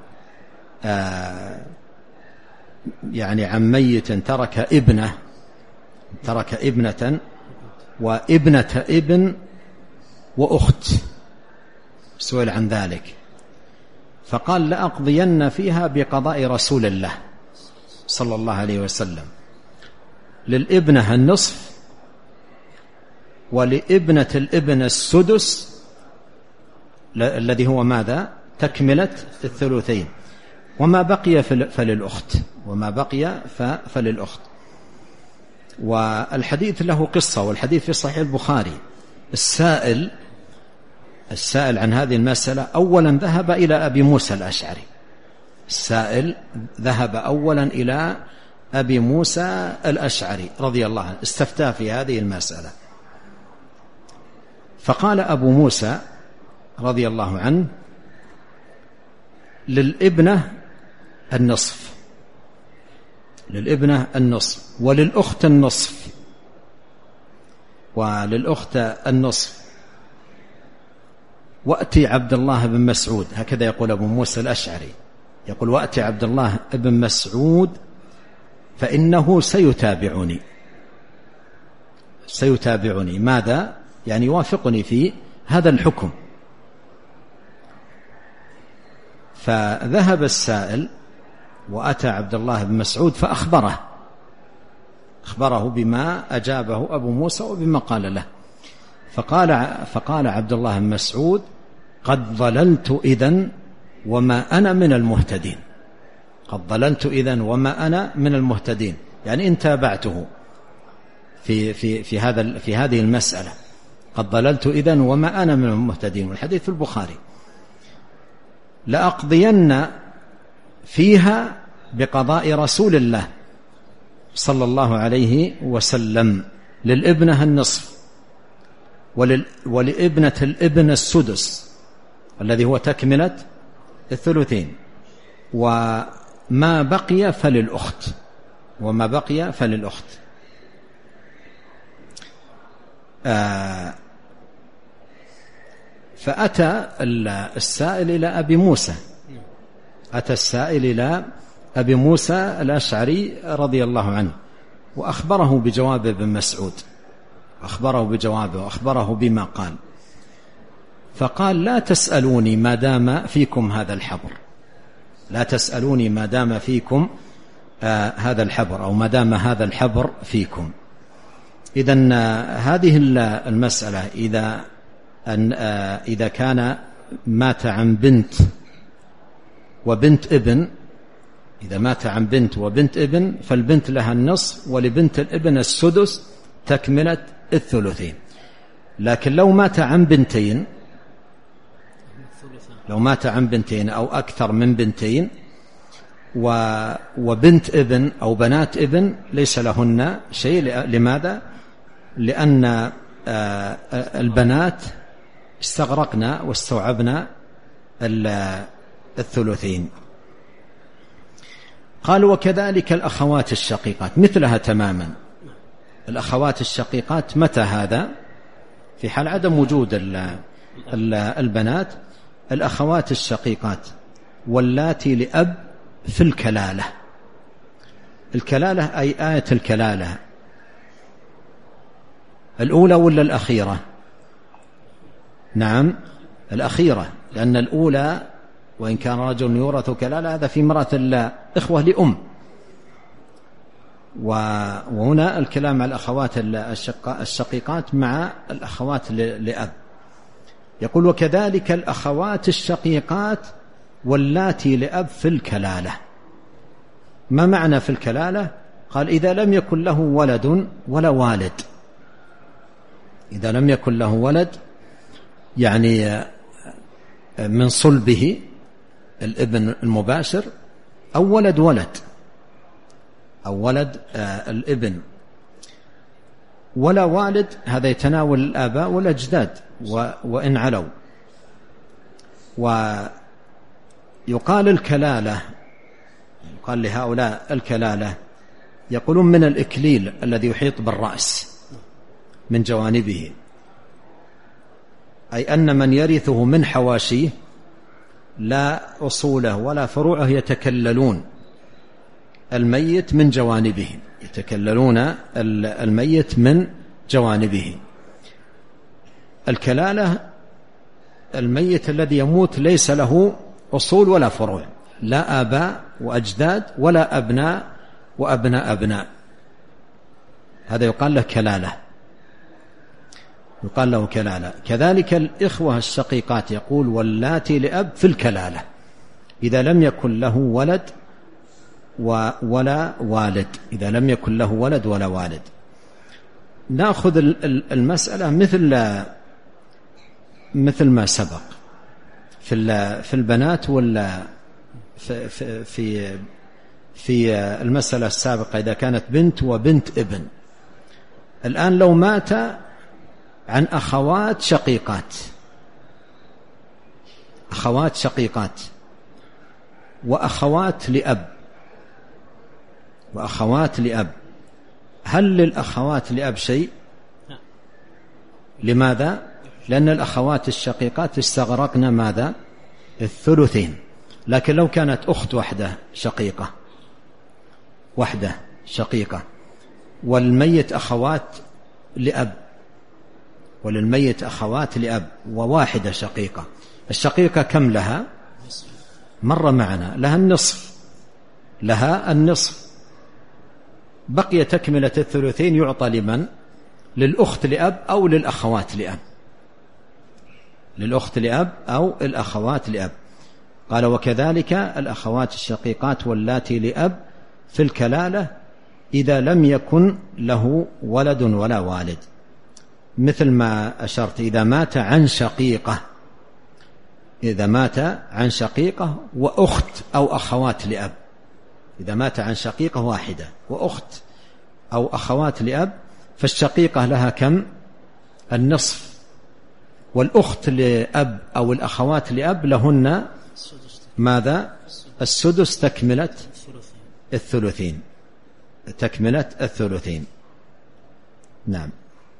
آه يعني عن ميت ترك ابنه، ترك ابنة وابنة ابن وأخت، سئل عن ذلك فقال لأقضين فيها بقضاء رسول الله صلى الله عليه وسلم، للابنة النصف ولابنة الابن السدس الذي هو ماذا؟ تكملة الثلثين، وما بقي فللأخت، وما بقي فللأخت. والحديث له قصة، والحديث في صحيح البخاري. السائل السائل عن هذه المسألة أولا ذهب إلى أبي موسى الأشعري، السائل ذهب أولا إلى أبي موسى الأشعري رضي الله عنه، استفتى في هذه المسألة، فقال أبو موسى رضي الله عنه للابنة النصف، للابنة النصف، وللأخت النصف، وللأخت النصف، وأتي عبد الله بن مسعود، هكذا يقول أبو موسى الأشعري، يقول وأتي عبد الله بن مسعود فإنه سيتابعني، سيتابعني ماذا؟ يعني يوافقني في هذا الحكم. فذهب السائل وأتى عبد الله بن مسعود فأخبره، أخبره بما أجابه أبو موسى وبما قال له، فقال, فقال عبد الله بن مسعود قد ضللت إذن وما أنا من المهتدين، قد ضللت إذن وما أنا من المهتدين، يعني إن تابعته في, في, في, هذا في هذه المسألة، قد ضللت إذن وما أنا من المهتدين، والحديث في البخاري. لأقضين فيها بقضاء رسول الله صلى الله عليه وسلم، للابنة النصف ولل ولابنة الابن السدس الذي هو تكملة الثلثين، وما بقي فللأخت، وما بقي فللأخت. آه فأتى السائل إلى أبي موسى، أتى السائل إلى أبي موسى الأشعري رضي الله عنه وأخبره بجواب ابن مسعود، أخبره بجوابه وأخبره بما قال، فقال لا تسألوني ما دام فيكم هذا الحبر، لا تسألوني ما دام فيكم آه هذا الحبر، أو ما دام هذا الحبر فيكم. إذن آه هذه المسألة إذا أن آه إذا كان مات عن بنت وبنت ابن، إذا مات عن بنت وبنت ابن فالبنت لها النصف، ولبنت الابن السدس تكملة الثلثين. لكن لو مات عن بنتين، لو مات عن بنتين أو أكثر من بنتين وبنت ابن أو بنات ابن ليس لهن شيء. لماذا؟ لأن البنات استغرقنا واستوعبنا الثلثين. قال وكذلك الأخوات الشقيقات مثلها تماما. الأخوات الشقيقات متى هذا؟ في حال عدم وجود البنات. الأخوات الشقيقات واللاتي لأب في الكلالة. الكلالة أي آية الكلالة الأولى ولا الأخيرة؟ نعم الأخيرة، لأن الأولى وإن كان رجل يورث كلالة هذا في مرات الإخوة لأم، وهنا الكلام على الأخوات الشقيقات مع الأخوات لأب. يقول وكذلك الأخوات الشقيقات واللاتي لأب في الكلالة. ما معنى في الكلالة؟ قال إذا لم يكن له ولد ولا والد. إذا لم يكن له ولد يعني من صلبه الابن المباشر أو ولد ولد أو ولد الابن ولا والد، هذا يتناول الآباء والأجداد وإن علوا. ويقال الكلالة، يقال لهؤلاء الكلالة، يقولون من الإكليل الذي يحيط بالرأس من جوانبه، أي أن من يرثه من حواشيه لا أصوله ولا فروعه يتكللون الميت من جوانبه، يتكللون الميت من جوانبه. الكلالة الميت الذي يموت ليس له أصول ولا فروع، لا آباء وأجداد ولا أبناء وأبناء أبناء، هذا يقال له كلالة، يقال له كلالة. كذلك الإخوة الشقيقات يقول واللاتي لأب في الكلالة إذا لم يكن له ولد ولا والد، إذا لم يكن له ولد ولا والد. نأخذ المسألة مثل مثل ما سبق في في البنات ولا في في في المسألة السابقة إذا كانت بنت وبنت ابن. الآن لو مات عن أخوات شقيقات، أخوات شقيقات وأخوات لأب وأخوات لأب، هل للأخوات لأب شيء؟ لماذا؟ لأن الأخوات الشقيقات استغرقنا ماذا؟ الثلثين. لكن لو كانت أخت وحدة شقيقة وحدة شقيقة والميت أخوات لأب، وللميت أخوات لأب وواحدة شقيقة، الشقيقة كم لها؟ مر معنا، لها النصف، لها النصف، بقي تكملة الثلثين يعطى لمن؟ للأخت لأب أو للأخوات لأب، للأخت لأب أو الأخوات لأب. قال وكذلك الأخوات الشقيقات واللاتي لأب في الكلالة إذا لم يكن له ولد ولا والد، مثل ما أشرت إذا مات عن شقيقة، إذا مات عن شقيقة وأخت أو أخوات لأب، إذا مات عن شقيقة واحدة وأخت أو أخوات لأب فالشقيقة لها كم؟ النصف، والأخت لأب أو الأخوات لأب لهن ماذا؟ السدس تكملة الثلثين، تكملة الثلثين. نعم.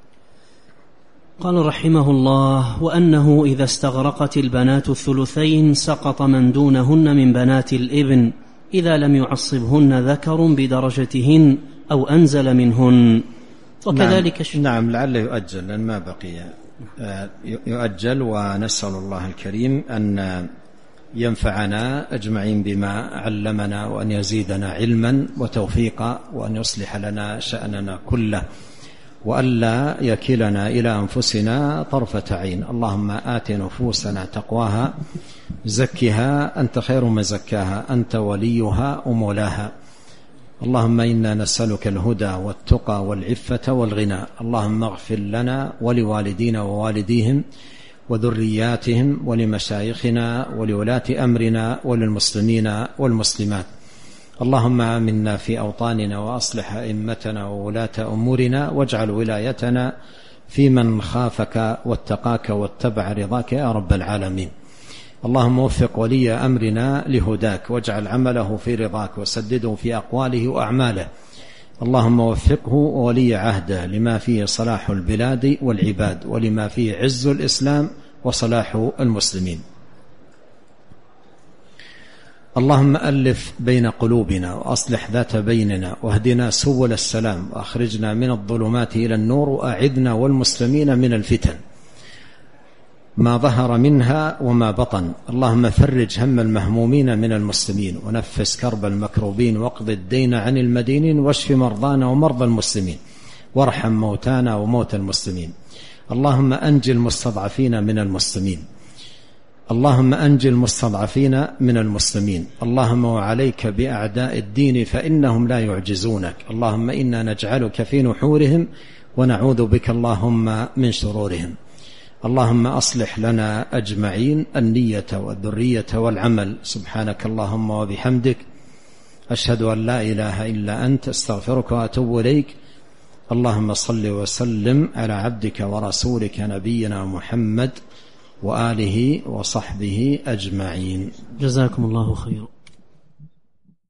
قال رحمه الله وأنه إذا استغرقت البنات الثلثين سقط من دونهن من بنات الابن إذا لم يعصبهن ذكر بدرجتهن أو أنزل منهن. وكذلك نعم, نعم لعله يؤجل لأن ما بقي، يؤجل، ونسأل الله الكريم أن ينفعنا أجمعين بما علمنا وأن يزيدنا علما وتوفيقا وأن يصلح لنا شأننا كله وألا يكلنا إلى أنفسنا طرفة عين. اللهم آت نفوسنا تقواها زكها أنت خير من زكاها أنت وليها ومولاها. اللهم إنا نسألك الهدى والتقى والعفة والغنى. اللهم اغفر لنا ولوالدينا ووالديهم وذرياتهم ولمشايخنا ولولاة أمرنا وللمسلمين والمسلمات. اللهم آمنا في أوطاننا وأصلح أئمتنا وولاة أمورنا واجعل ولايتنا في من خافك واتقاك واتبع رضاك يا رب العالمين. اللهم وفق ولي أمرنا لهداك واجعل عمله في رضاك وسدده في أقواله وأعماله. اللهم وفقه وولي عهده لما فيه صلاح البلاد والعباد ولما فيه عز الإسلام وصلاح المسلمين. اللهم ألف بين قلوبنا وأصلح ذات بيننا واهدنا سبل السلام وأخرجنا من الظلمات إلى النور وأعذنا والمسلمين من الفتن ما ظهر منها وما بطن. اللهم فرج هم المهمومين من المسلمين ونفس كرب المكروبين واقض الدين عن المدينين واشف مرضانا ومرضى المسلمين وارحم موتانا وموتى المسلمين. اللهم أنجي المستضعفين من المسلمين اللهم أنجي المستضعفين من المسلمين. اللهم وعليك بأعداء الدين فإنهم لا يعجزونك. اللهم إنا نجعلك في نحورهم ونعوذ بك اللهم من شرورهم. اللهم أصلح لنا أجمعين النية والذرية والعمل. سبحانك اللهم وبحمدك أشهد أن لا إله إلا أنت أستغفرك وأتوب إليك. اللهم صل وسلم على عبدك ورسولك نبينا محمد وآله وصحبه أجمعين. جزاكم الله خيرا.